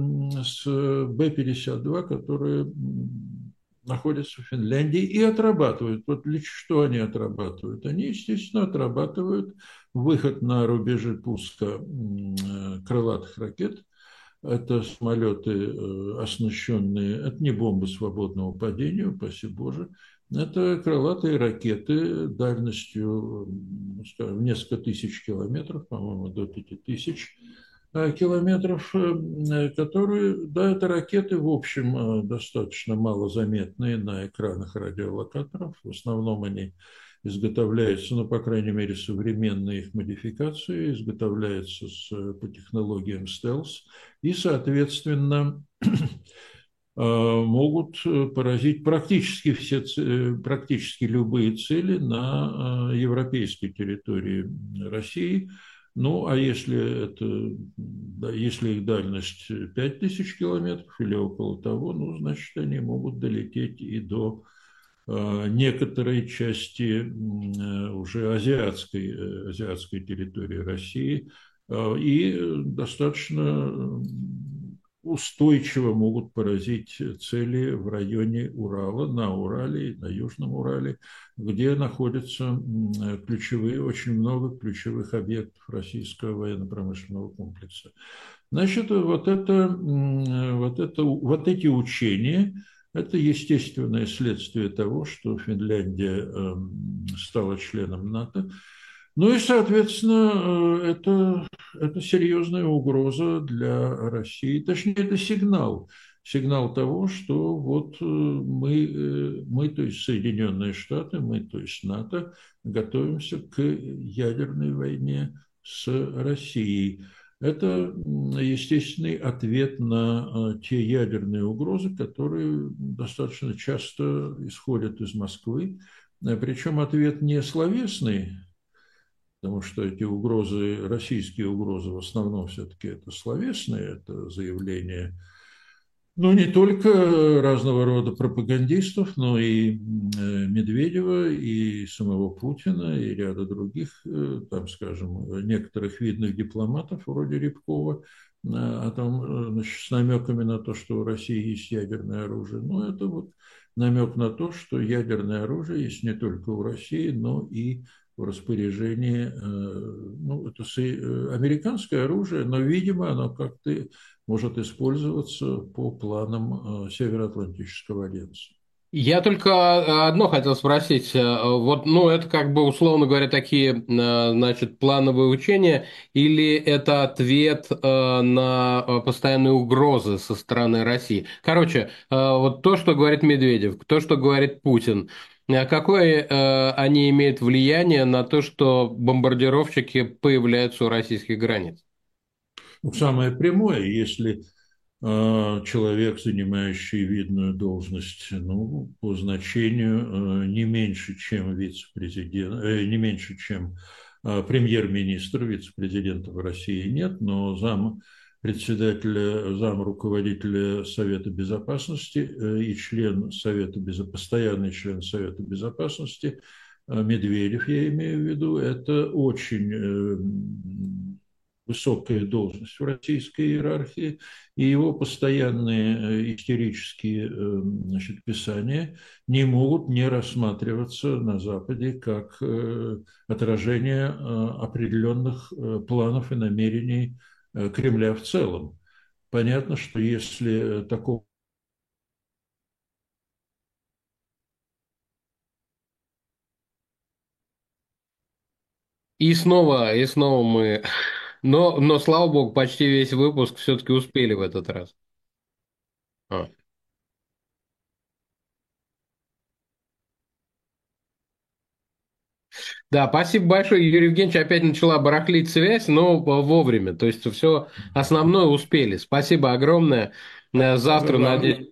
с Б пятьдесят два, которые находятся в Финляндии и отрабатывают. Вот лишь что они отрабатывают? Они, естественно, отрабатывают выход на рубежи пуска крылатых ракет, Это самолеты, э, оснащенные, это не бомбы свободного падения, упаси Боже, это крылатые ракеты дальностью, ну, скажем, в несколько тысяч километров, по-моему, до пяти тысяч э, километров, э, которые, да, это ракеты, в общем, э, достаточно малозаметные на экранах радиолокаторов. В основном они изготовляются, ну, по крайней мере, современные их модификации, изготовляются с, по технологиям стелс и, соответственно, могут поразить практически все, практически любые цели на европейской территории России. Ну, а если, это, да, если их дальность пять тысяч километров или около того, ну, значит, они могут долететь и до некоторой части уже азиатской, азиатской территории России и достаточно устойчиво могут поразить цели в районе Урала, на Урале, на Южном Урале, где находятся ключевые, очень много ключевых объектов российского военно-промышленного комплекса. Значит, вот, это, вот, это, вот эти учения – это естественное следствие того, что Финляндия стала членом НАТО. Ну и, соответственно, это, это серьезная угроза для России. Точнее, это сигнал. Сигнал того, что вот мы, мы, то есть Соединенные Штаты, мы, то есть НАТО, готовимся к ядерной войне с Россией. Это естественный ответ на те ядерные угрозы, которые достаточно часто исходят из Москвы. Причем ответ не словесный, потому что эти угрозы, российские угрозы в основном все-таки это словесные, это заявления, ну, не только разного рода пропагандистов, но и Медведева, и самого Путина, и ряда других, там, скажем, некоторых видных дипломатов, вроде Рябкова, о том, значит, с намеками на то, что у России есть ядерное оружие. Но это вот намек на то, что ядерное оружие есть не только у России, но и в распоряжении, ну, это американское оружие, но, видимо, оно как-то может использоваться по планам Североатлантического альянса. Я только одно хотел спросить. Вот, ну, это как бы, условно говоря, такие, значит, плановые учения, или это ответ на постоянные угрозы со стороны России? Короче, вот то, что говорит Медведев, то, что говорит Путин, какое они имеют влияние на то, что бомбардировщики появляются у российских границ? Ну, самое прямое, если человек, занимающий видную должность, ну, по значению не меньше, чем вице-президент, не меньше, чем премьер-министр, вице-президента в России нет, но зам председателя, зам руководителя Совета Безопасности и член Совета Безопасности, постоянный член Совета Безопасности Медведев, я имею в виду, это очень высокая должность в российской иерархии, и его постоянные истерические, значит, писания не могут не рассматриваться на Западе как отражение определенных планов и намерений Кремля в целом. Понятно, что если такого И снова, и снова мы... Но, но, слава богу, почти весь выпуск все-таки успели в этот раз. А. Да, спасибо большое, Юрий Евгеньевич. Опять начала барахлить связь, но вовремя. То есть все основное успели. Спасибо огромное. Завтра, надеюсь...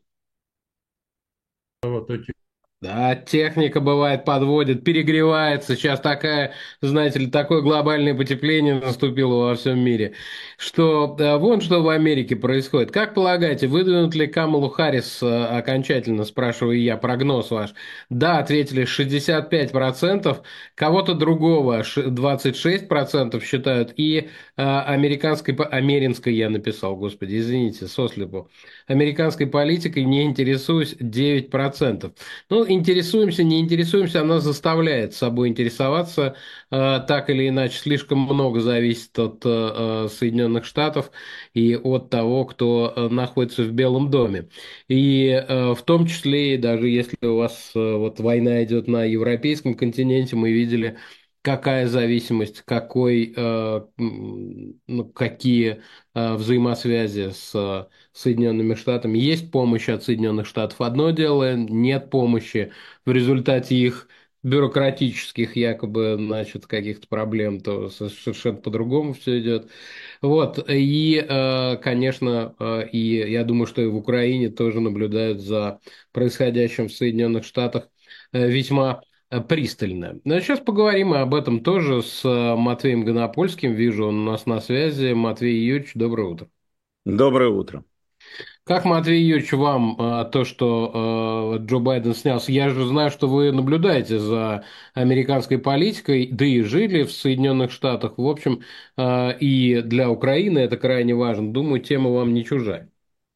вот эти Да, техника бывает подводит, перегревается. Сейчас такая, знаете ли, такое глобальное потепление наступило во всем мире, что э, вон что в Америке происходит. Как полагаете, выдвинут ли Камалу Харрис э, окончательно, спрашиваю я, прогноз ваш? Да, ответили шестьдесят пять процентов, кого-то другого двадцать шесть процентов считают, и э, американской, америнской я написал, господи, извините, сослепу, американской политикой не интересуюсь девять процентов. Ну, Ну, интересуемся, не интересуемся, она заставляет собой интересоваться. Э, Так или иначе, слишком много зависит от э, Соединенных Штатов и от того, кто э, находится в Белом доме. И э, в том числе, и даже если у вас э, вот война идет на европейском континенте, мы видели, какая зависимость, какой, э, м, ну, какие э, взаимосвязи с э, Соединенными Штатами. Есть помощь от Соединенных Штатов. Одно дело, нет помощи в результате их бюрократических якобы, значит, каких-то проблем, то совершенно по-другому все идет. Вот, и, э, конечно, э, и я думаю, что и в Украине тоже наблюдают за происходящим в Соединенных Штатах э, весьма э, пристально. Но сейчас поговорим об этом тоже с э, Матвеем Гонопольским. Вижу, он у нас на связи. Матвей Юрьевич, доброе утро. Доброе утро. Как, Матвей Юрьевич, вам э, то, что э, Джо Байден снялся? Я же знаю, что вы наблюдаете за американской политикой, да и жили в Соединенных Штатах. В общем, э, и для Украины это крайне важно. Думаю, тема вам не чужая.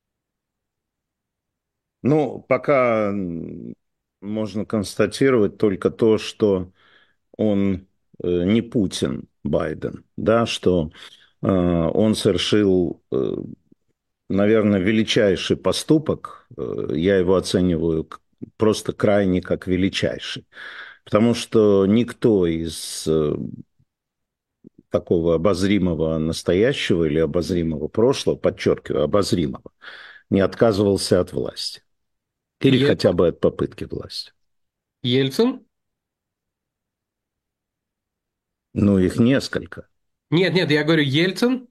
Ну, пока м, можно констатировать только то, что он э, не Путин, Байден, да, что э, он совершил, э, наверное, величайший поступок. Э, я его оцениваю к- просто крайне как величайший, потому что никто из э, такого обозримого настоящего или обозримого прошлого, подчеркиваю, обозримого, не отказывался от власти. Или хотя Ельцин? бы от попытки власти. Ельцин? Ну, их несколько. Нет, нет, я говорю Ельцин.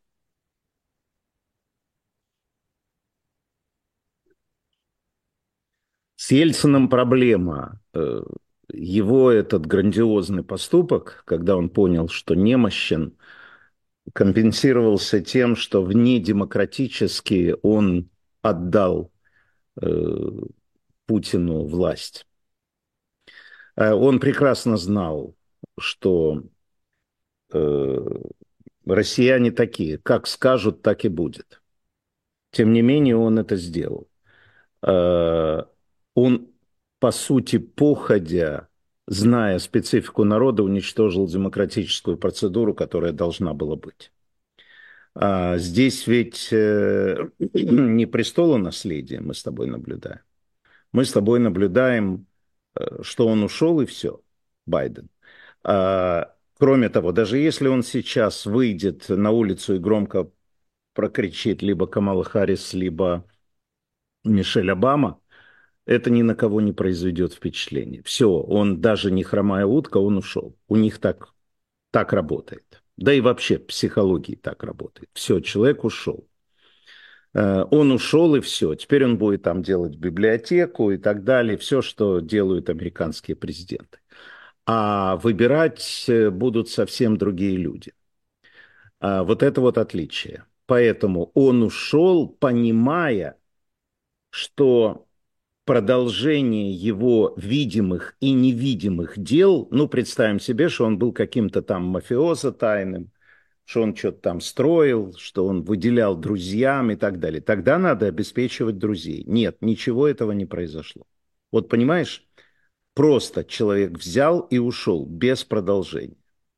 С Ельцином проблема. Э, Его этот грандиозный поступок, когда он понял, что немощен, компенсировался тем, что внедемократически он отдал э, Путину власть. Э, Он прекрасно знал, что э, россияне такие, как скажут, так и будет. Тем не менее, он это сделал. Э, Он, по сути, походя, зная специфику народа, уничтожил демократическую процедуру, которая должна была быть. А здесь ведь э, не престолонаследие мы с тобой наблюдаем. Мы с тобой наблюдаем, э, что он ушел и все, Байден. А, кроме того, даже если он сейчас выйдет на улицу и громко прокричит либо Камала Харрис, либо Мишель Обама, это ни на кого не произведет впечатления. Все, он даже не хромая утка, он ушел. У них так, так работает. Да и вообще в психологии так работает. Все, человек ушел. Э, Он ушел и все. Теперь он будет там делать библиотеку и так далее. Все, что делают американские президенты. А выбирать э, будут совсем другие люди. А вот это вот отличие. Поэтому он ушел, понимая, что продолжение его видимых и невидимых дел, ну, представим себе, что он был каким-то там мафиозо тайным, что он что-то там строил, что он выделял друзьям и так далее. Тогда надо обеспечивать друзей. Нет, ничего этого не произошло. Вот понимаешь, просто человек взял и ушел без продолжения.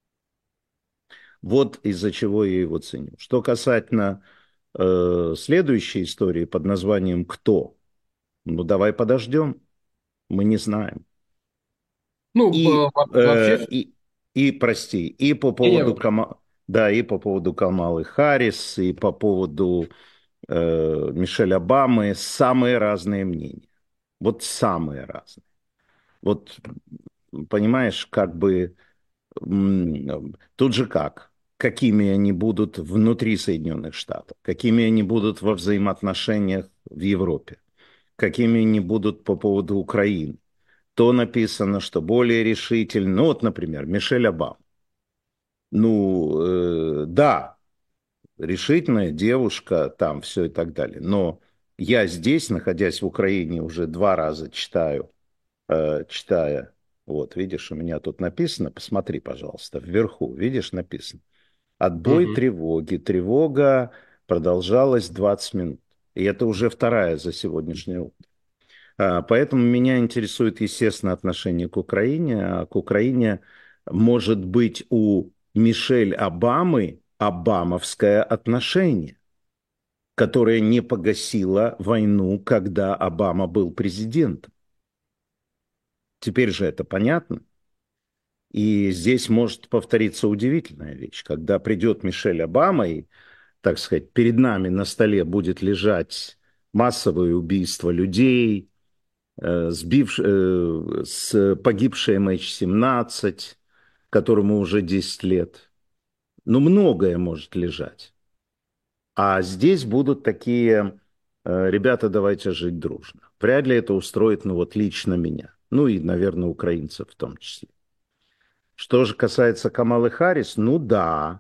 Вот из-за чего я его ценю. Что касательно э, следующей истории под названием «Кто?», ну, давай подождем, мы не знаем. Ну, э, И, во- вообще, э, и, и, прости, и по не, не, поводу Кама, да, и по поводу Камалы Харрис, и по поводу э, Мишель Обамы самые разные мнения. Вот самые разные. Вот, понимаешь, как бы м, тут же как? Какими они будут внутри Соединенных Штатов, какими они будут во взаимоотношениях в Европе, какими они будут по поводу Украины. То написано, что более решительно. Ну, вот, например, Мишель Обама. Ну, э, да, решительная девушка, там все и так далее. Но я здесь, находясь в Украине, уже два раза читаю, э, читая, вот, видишь, у меня тут написано, посмотри, пожалуйста, вверху, видишь, написано. Отбой мгм. тревоги. Тревога продолжалась двадцать минут. И это уже вторая за сегодняшнее утро. А, Поэтому меня интересует, естественно, отношение к Украине. А к Украине может быть у Мишель Обамы обамовское отношение, которое не погасило войну, когда Обама был президентом. Теперь же это понятно. И здесь может повториться удивительная вещь, когда придет Мишель Обама и, так сказать, перед нами на столе будет лежать массовое убийство людей, э, сбивш... э, с погибшей эм эйч семнадцать, которому уже десять лет. Ну, многое может лежать. А здесь будут такие, э, ребята, давайте жить дружно. Вряд ли это устроит, ну, вот лично меня. Ну, и, наверное, украинцев в том числе. Что же касается Камалы Харрис, ну да,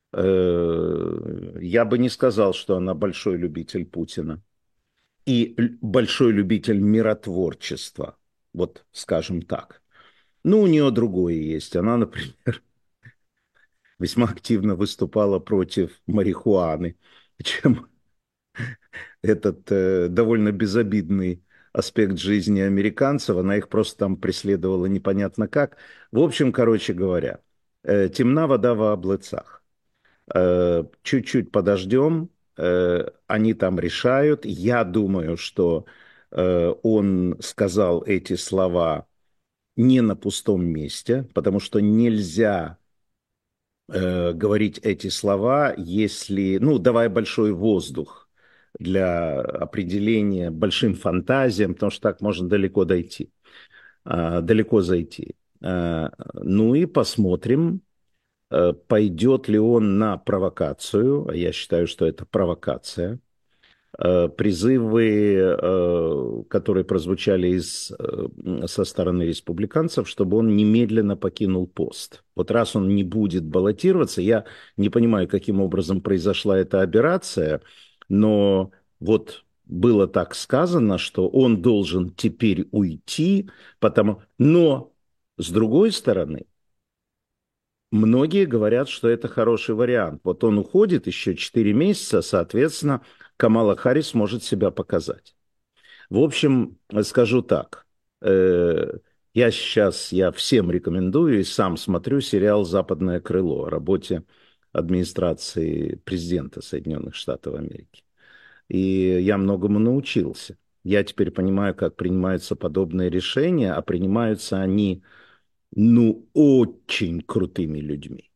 э, я бы не сказал, что она большой любитель Путина и л- большой любитель миротворчества, вот скажем так. Ну, у нее другое есть. Она, например, весьма активно выступала против марихуаны, чем этот э, довольно безобидный аспект жизни американцев, она их просто там преследовала непонятно как. В общем, короче говоря, э, темна вода во облацах. Э, чуть-чуть подождем, э, они там решают. Я думаю, что э, он сказал эти слова не на пустом месте, потому что нельзя э, говорить эти слова, если, ну, давая большой воздух для определения большим фантазиям, потому что так можно далеко дойти, а, далеко зайти. А, ну и посмотрим, э, пойдет ли он на провокацию, а я считаю, что это провокация, э, призывы, э, которые прозвучали из, э, со стороны республиканцев, чтобы он немедленно покинул пост. Вот раз он не будет баллотироваться, я не понимаю, каким образом произошла эта операция, но вот было так сказано, что он должен теперь уйти, потому... но с другой стороны, многие говорят, что это хороший вариант. Вот он уходит еще четыре месяца, соответственно, Камала Харрис может себя показать. В общем, скажу так. э, Я сейчас, я всем рекомендую и сам смотрю сериал «Западное крыло» о работе администрации президента Соединенных Штатов Америки. И я многому научился. Я теперь понимаю, как принимаются подобные решения, а принимаются они, ну, очень крутыми людьми.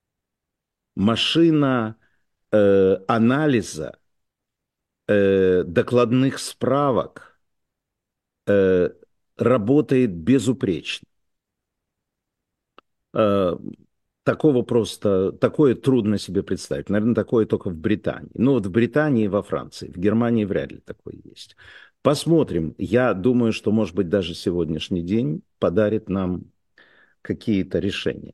Машина э, анализа, э, докладных справок э, работает безупречно. Э, Такого просто, такое трудно себе представить. Наверное, такое только в Британии. Ну, вот в Британии и во Франции. В Германии вряд ли такое есть. Посмотрим. Я думаю, что, может быть, даже сегодняшний день подарит нам какие-то решения.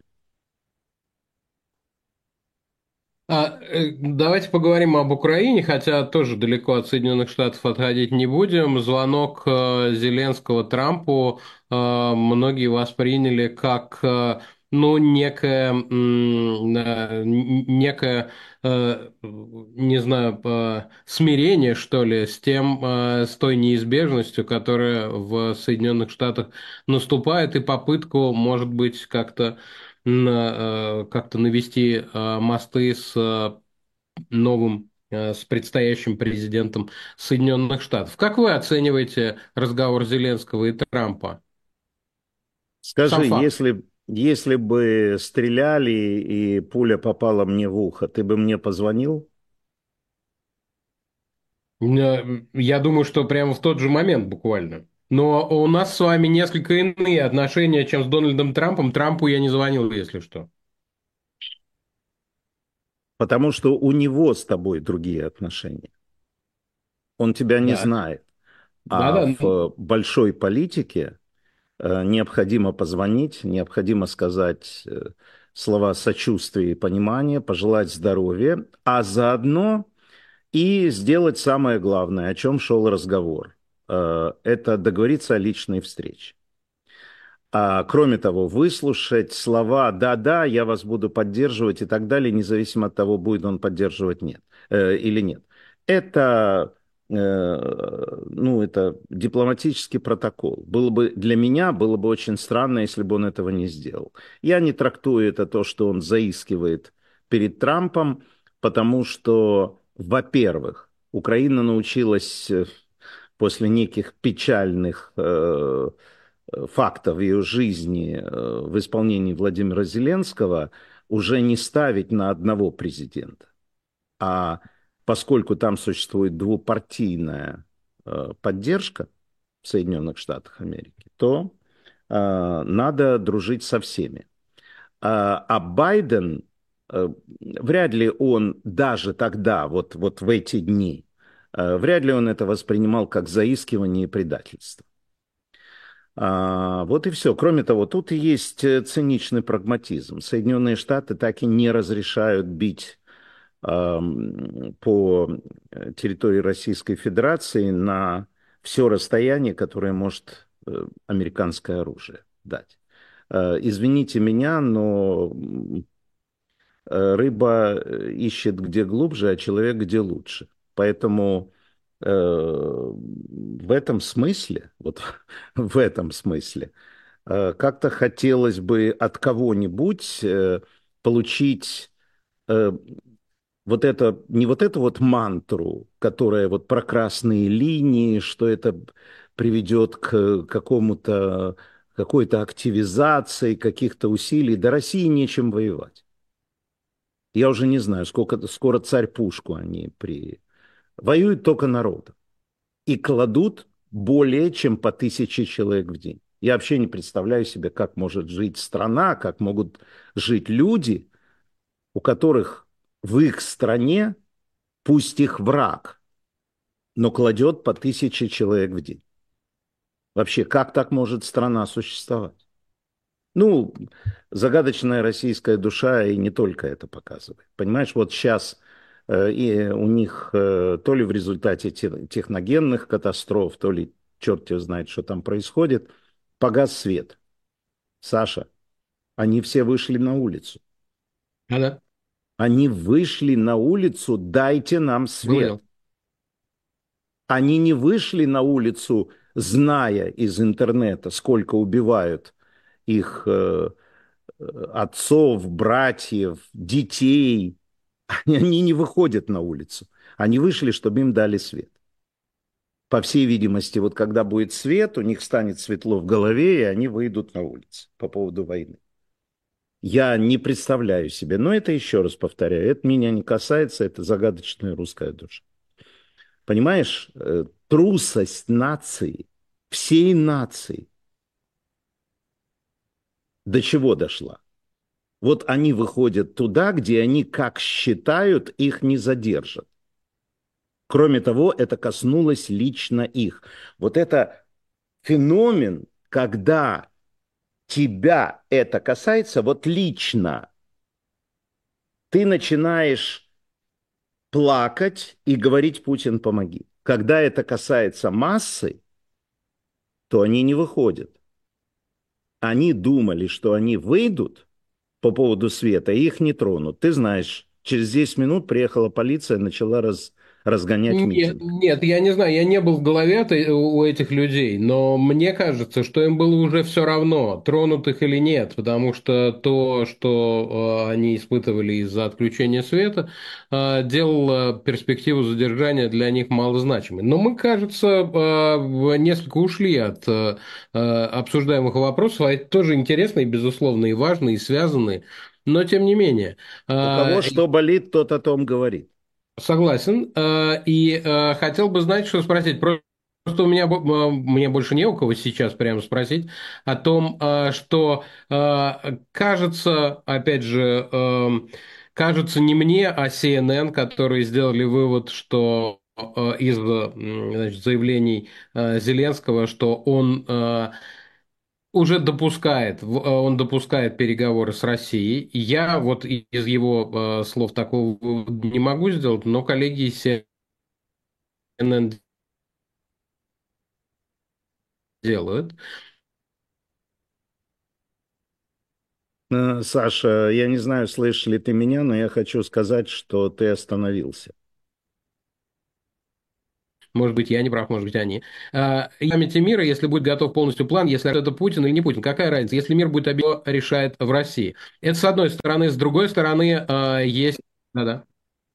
А, э, давайте поговорим об Украине, хотя тоже далеко от Соединенных Штатов отходить не будем. Звонок э, Зеленского Трампу э, многие восприняли как э, ну, некое, м, э, н- некое э, не знаю, э, смирение, что ли, с тем, э, с той неизбежностью, которая в Соединенных Штатах наступает, и попытку, может быть, как-то на, э, как-то навести э, мосты с э, новым, э, с предстоящим президентом Соединенных Штатов. Как вы оцениваете разговор Зеленского и Трампа? Сам Скажи, факт. если, если бы стреляли и пуля попала мне в ухо, ты бы мне позвонил? Э, Я думаю, что прямо в тот же момент буквально. Но у нас с вами несколько иные отношения, чем с Дональдом Трампом. Трампу я не звонил, если что. Потому что у него с тобой другие отношения. Он тебя не Да, знает. А да-да. в большой политике э, необходимо позвонить, необходимо сказать э, слова сочувствия и понимания, пожелать здоровья, а заодно и сделать самое главное, о чем шел разговор. Э, Это договориться о личной встрече. А, кроме того, выслушать слова «да-да, я вас буду поддерживать» и так далее, независимо от того, будет он поддерживать нет, э, или нет. Это ну, это дипломатический протокол. Было бы, для меня было бы очень странно, если бы он этого не сделал. Я не трактую это то, что он заискивает перед Трампом, потому что, во-первых, Украина научилась после неких печальных э, фактов ее жизни э, в исполнении Владимира Зеленского уже не ставить на одного президента. А поскольку там существует двупартийная э, поддержка в Соединенных Штатах Америки, то э, надо дружить со всеми. А, а Байден, э, вряд ли он даже тогда, вот, вот в эти дни, э, вряд ли он это воспринимал как заискивание и предательство. А, вот и все. Кроме того, тут и есть э, циничный прагматизм. Соединенные Штаты так и не разрешают бить эм, по территории Российской Федерации на все расстояние, которое может э, американское оружие дать. Э, извините меня, но э, рыба э, ищет где глубже, а человек где лучше. Поэтому э, в этом смысле, вот в этом смысле, э, как-то хотелось бы от кого-нибудь э, получить э, вот это, не вот эту вот мантру, которая вот про красные линии, что это приведет к какому-то, какой-то активизации каких-то усилий. До России нечем воевать. Я уже не знаю, сколько, скоро царь пушку они при... Воюют только народом. И кладут более чем по тысяче человек в день. Я вообще не представляю себе, как может жить страна, как могут жить люди, у которых в их стране, пусть их враг, но кладет по тысяче человек в день. Вообще, как так может страна существовать? Ну, загадочная российская душа и не только это показывает. Понимаешь, вот сейчас э, и у них э, то ли в результате те- техногенных катастроф, то ли черт его знает, что там происходит, погас свет. Саша, они все вышли на улицу. А, да, Они вышли на улицу, дайте нам свет. понял. Они не вышли на улицу, зная из интернета, сколько убивают их э, отцов, братьев, детей. Они не выходят на улицу. Они вышли, чтобы им дали свет. По всей видимости, вот когда будет свет, у них станет светло в голове, и они выйдут на улицу по поводу войны. Я не представляю себе, но это еще раз повторяю, это меня не касается, это загадочная русская душа. Понимаешь, э, трусость нации, всей нации, до чего дошла? Вот они выходят туда, где они, как считают, их не задержат. Кроме того, это коснулось лично их. Вот это феномен, когда тебя это касается, вот лично, ты начинаешь плакать и говорить: Путин, помоги. Когда это касается массы, то они не выходят. Они думали, что они выйдут по поводу света, и их не тронут. Ты знаешь, через десять минут приехала полиция, начала раз, разгонять Нет, митинг. нет, я не знаю, я не был в голове этой- у этих людей, но мне кажется, что им было уже все равно, тронут их или нет, потому что то, что э, они испытывали из-за отключения света, э, делало перспективу задержания для них малозначимой. Но мы, кажется, э, в- несколько ушли от э, э, обсуждаемых вопросов, а это тоже интересные, безусловно, и важные, и связанные, но тем не менее. У кого Э, что болит, тот о том говорит. Согласен. Э, И э, хотел бы знать, что спросить. Просто у меня, бо- э, мне больше не у кого сейчас прямо спросить о том, э, что э, кажется, опять же, эм, кажется не мне, а C N N, которые сделали вывод, что э, из м, значит, заявлений э, Зеленского, что он э, уже допускает, в- э, он допускает переговоры с Россией. И я вот и- из его э, слов такого вывода не могу сделать, но коллеги из C N N делают. Э, Саша, я не знаю, слышишь ли ты меня, но я хочу сказать, что ты остановился. Может быть, я не прав, может быть, они. А, и памяти мира, если будет готов полностью план, если это Путин или не Путин, какая разница? Если мир будет объединен, решает в России. Это с одной стороны. С другой стороны, а, есть... Да-да.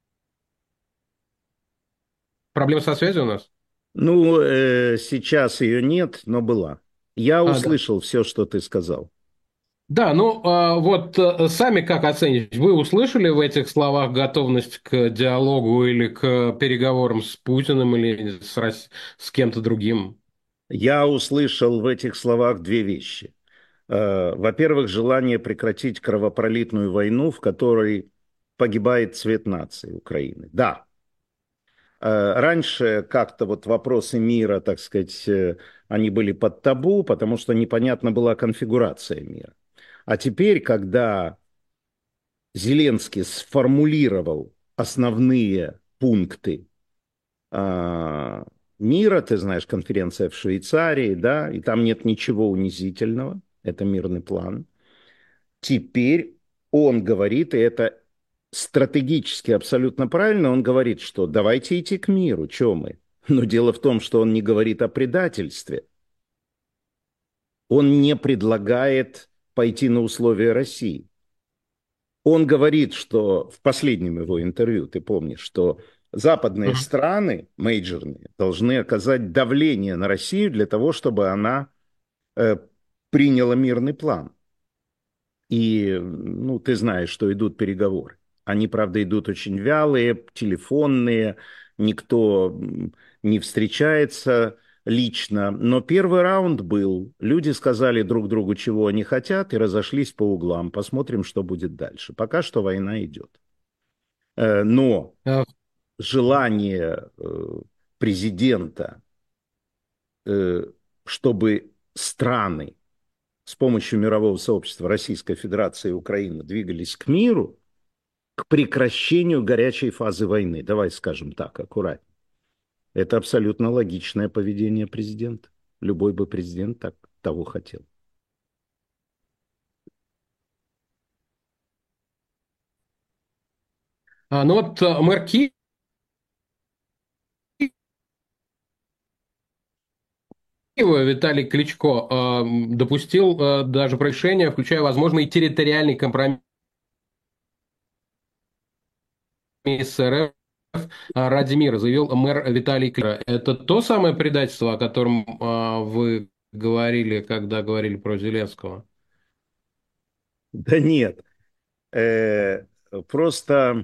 Проблема со связью у нас? Ну, э, сейчас ее нет, но была. Я А, да. услышал все, что ты сказал. Да, ну а, вот э, сами как оцените? Вы услышали в этих словах готовность к диалогу или к переговорам с Путиным или с, Рос- с кем-то другим? Я услышал в этих словах две вещи. Э, Во-первых, желание прекратить кровопролитную войну, в которой погибает цвет нации Украины. Да, э, раньше как-то вот вопросы мира, так сказать, э, они были под табу, потому что непонятна была конфигурация мира. А теперь, когда Зеленский сформулировал основные пункты а, мира, ты знаешь, конференция в Швейцарии, да, и там нет ничего унизительного, это мирный план. Теперь он говорит, и это стратегически абсолютно правильно, он говорит, что давайте идти к миру, что мы? Но дело в том, что он не говорит о предательстве. Он не предлагает пойти на условия России. Он говорит, что в последнем его интервью, ты помнишь, что западные Мгм. страны, мейджорные, должны оказать давление на Россию для того, чтобы она э, приняла мирный план. И, ну, ты знаешь, что идут переговоры. Они, правда, идут очень вялые, телефонные, никто м, не встречается лично. Но первый раунд был. Люди сказали друг другу, чего они хотят, и разошлись по углам. Посмотрим, что будет дальше. Пока что война идет. Э, Но А, желание э, президента, э, чтобы страны с помощью мирового сообщества Российской Федерации и Украины двигались к миру, к прекращению горячей фазы войны. Давай скажем так, аккуратно. Это абсолютно логичное поведение президента. Любой бы президент так того хотел. а, ну вот э, мэр Киева Виталий Кличко э, допустил э, даже решение, включая возможный территориальный компромисс с РФ а, ради мира, заявил мэр Виталий Кличко. Это то самое предательство, о котором а, вы говорили, когда говорили про Зеленского? Да нет, э, просто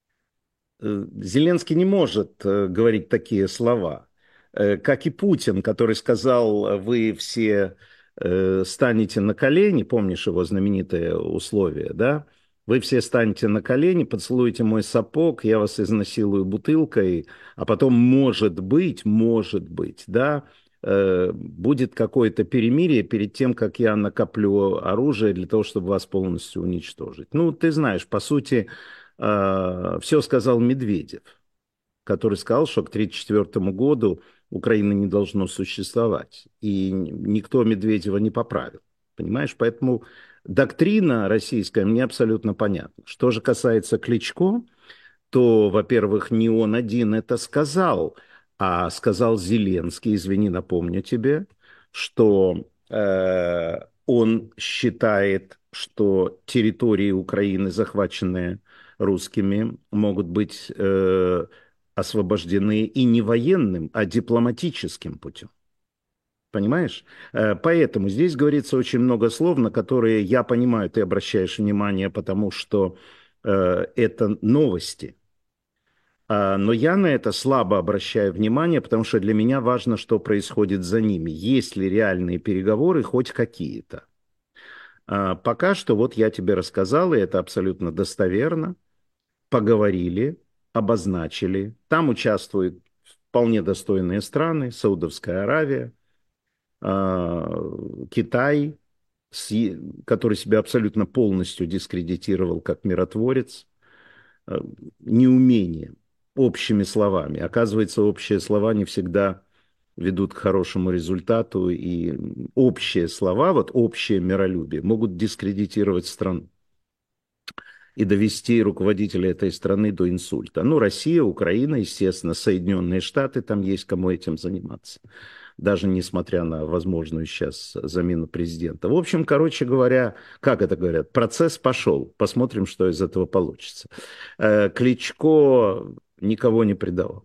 э, Зеленский не может э, говорить такие слова. Э, как и Путин, который сказал, вы все э, станете на колени, помнишь его знаменитое условие, да? Вы все станете на колени, поцелуете мой сапог, я вас изнасилую бутылкой, а потом, может быть, может быть, да, э, будет какое-то перемирие перед тем, как я накоплю оружие для того, чтобы вас полностью уничтожить. Ну, ты знаешь, по сути, э, все сказал Медведев, который сказал, что к тысяча девятьсот тридцать четвёртому году Украина не должно существовать. И никто Медведева не поправил. Понимаешь? Поэтому доктрина российская мне абсолютно понятна. Что же касается Кличко, то, во-первых, не он один это сказал, а сказал Зеленский, извини, напомню тебе, что э, он считает, что территории Украины, захваченные русскими, могут быть э, освобождены и не военным, а дипломатическим путем. Понимаешь? Э, Поэтому здесь говорится очень много слов, на которые, я понимаю, ты обращаешь внимание, потому что э, это новости. А, Но я на это слабо обращаю внимание, потому что для меня важно, что происходит за ними. Есть ли реальные переговоры, хоть какие-то. А, Пока что вот я тебе рассказал, и это абсолютно достоверно. Поговорили, обозначили. Там участвуют вполне достойные страны. Саудовская Аравия, а, Китай, с- который себя абсолютно полностью дискредитировал как миротворец. э, Неумение общими словами. Оказывается, общие слова не всегда ведут к хорошему результату, и общие слова, вот общее миролюбие, могут дискредитировать страну. и довести руководителя этой страны до инсульта. Ну, Россия, Украина, естественно, Соединенные Штаты, там есть кому этим заниматься, даже несмотря на возможную сейчас замену президента. В общем, короче говоря, как это говорят, процесс пошел, посмотрим, что из этого получится. Э, Кличко никого не предавал.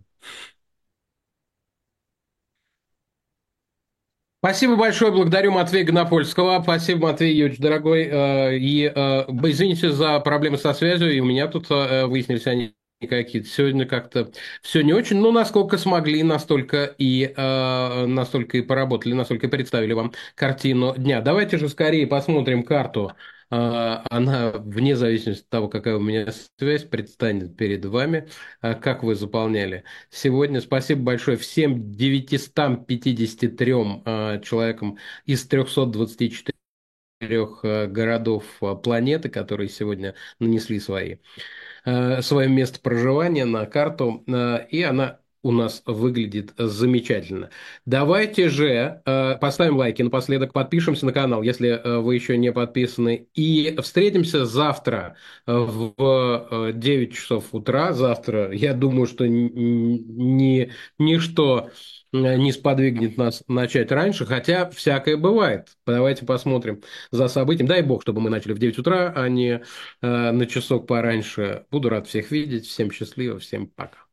Спасибо большое, благодарю Матвея Гонопольского. Спасибо, Матвей Юрьевич, дорогой. Э, И э, извините за проблемы со связью, и у меня тут э, выяснились они какие-то. Сегодня как-то все не очень, но насколько смогли, настолько и, э, настолько и поработали, настолько и представили вам картину дня. Давайте же скорее посмотрим карту. Э, Она, вне зависимости от того, какая у меня связь, предстанет перед вами, э, как вы заполняли сегодня. Спасибо большое всем девятистам пятидесяти трём э, человекам из трёхсот двадцати четырёх э, городов э, планеты, которые сегодня нанесли свои э, свое место проживания на карту, э, и она у нас выглядит замечательно. Давайте же э, поставим лайки напоследок, подпишемся на канал, если э, вы еще не подписаны, и встретимся завтра э, в э, девять часов утра. Завтра, я думаю, что ни, ни, ничто э, не сподвигнет нас начать раньше, хотя всякое бывает. Давайте посмотрим за событием. Дай бог, чтобы мы начали в девять утра, а не э, на часок пораньше. Буду рад всех видеть. Всем счастливо, всем пока.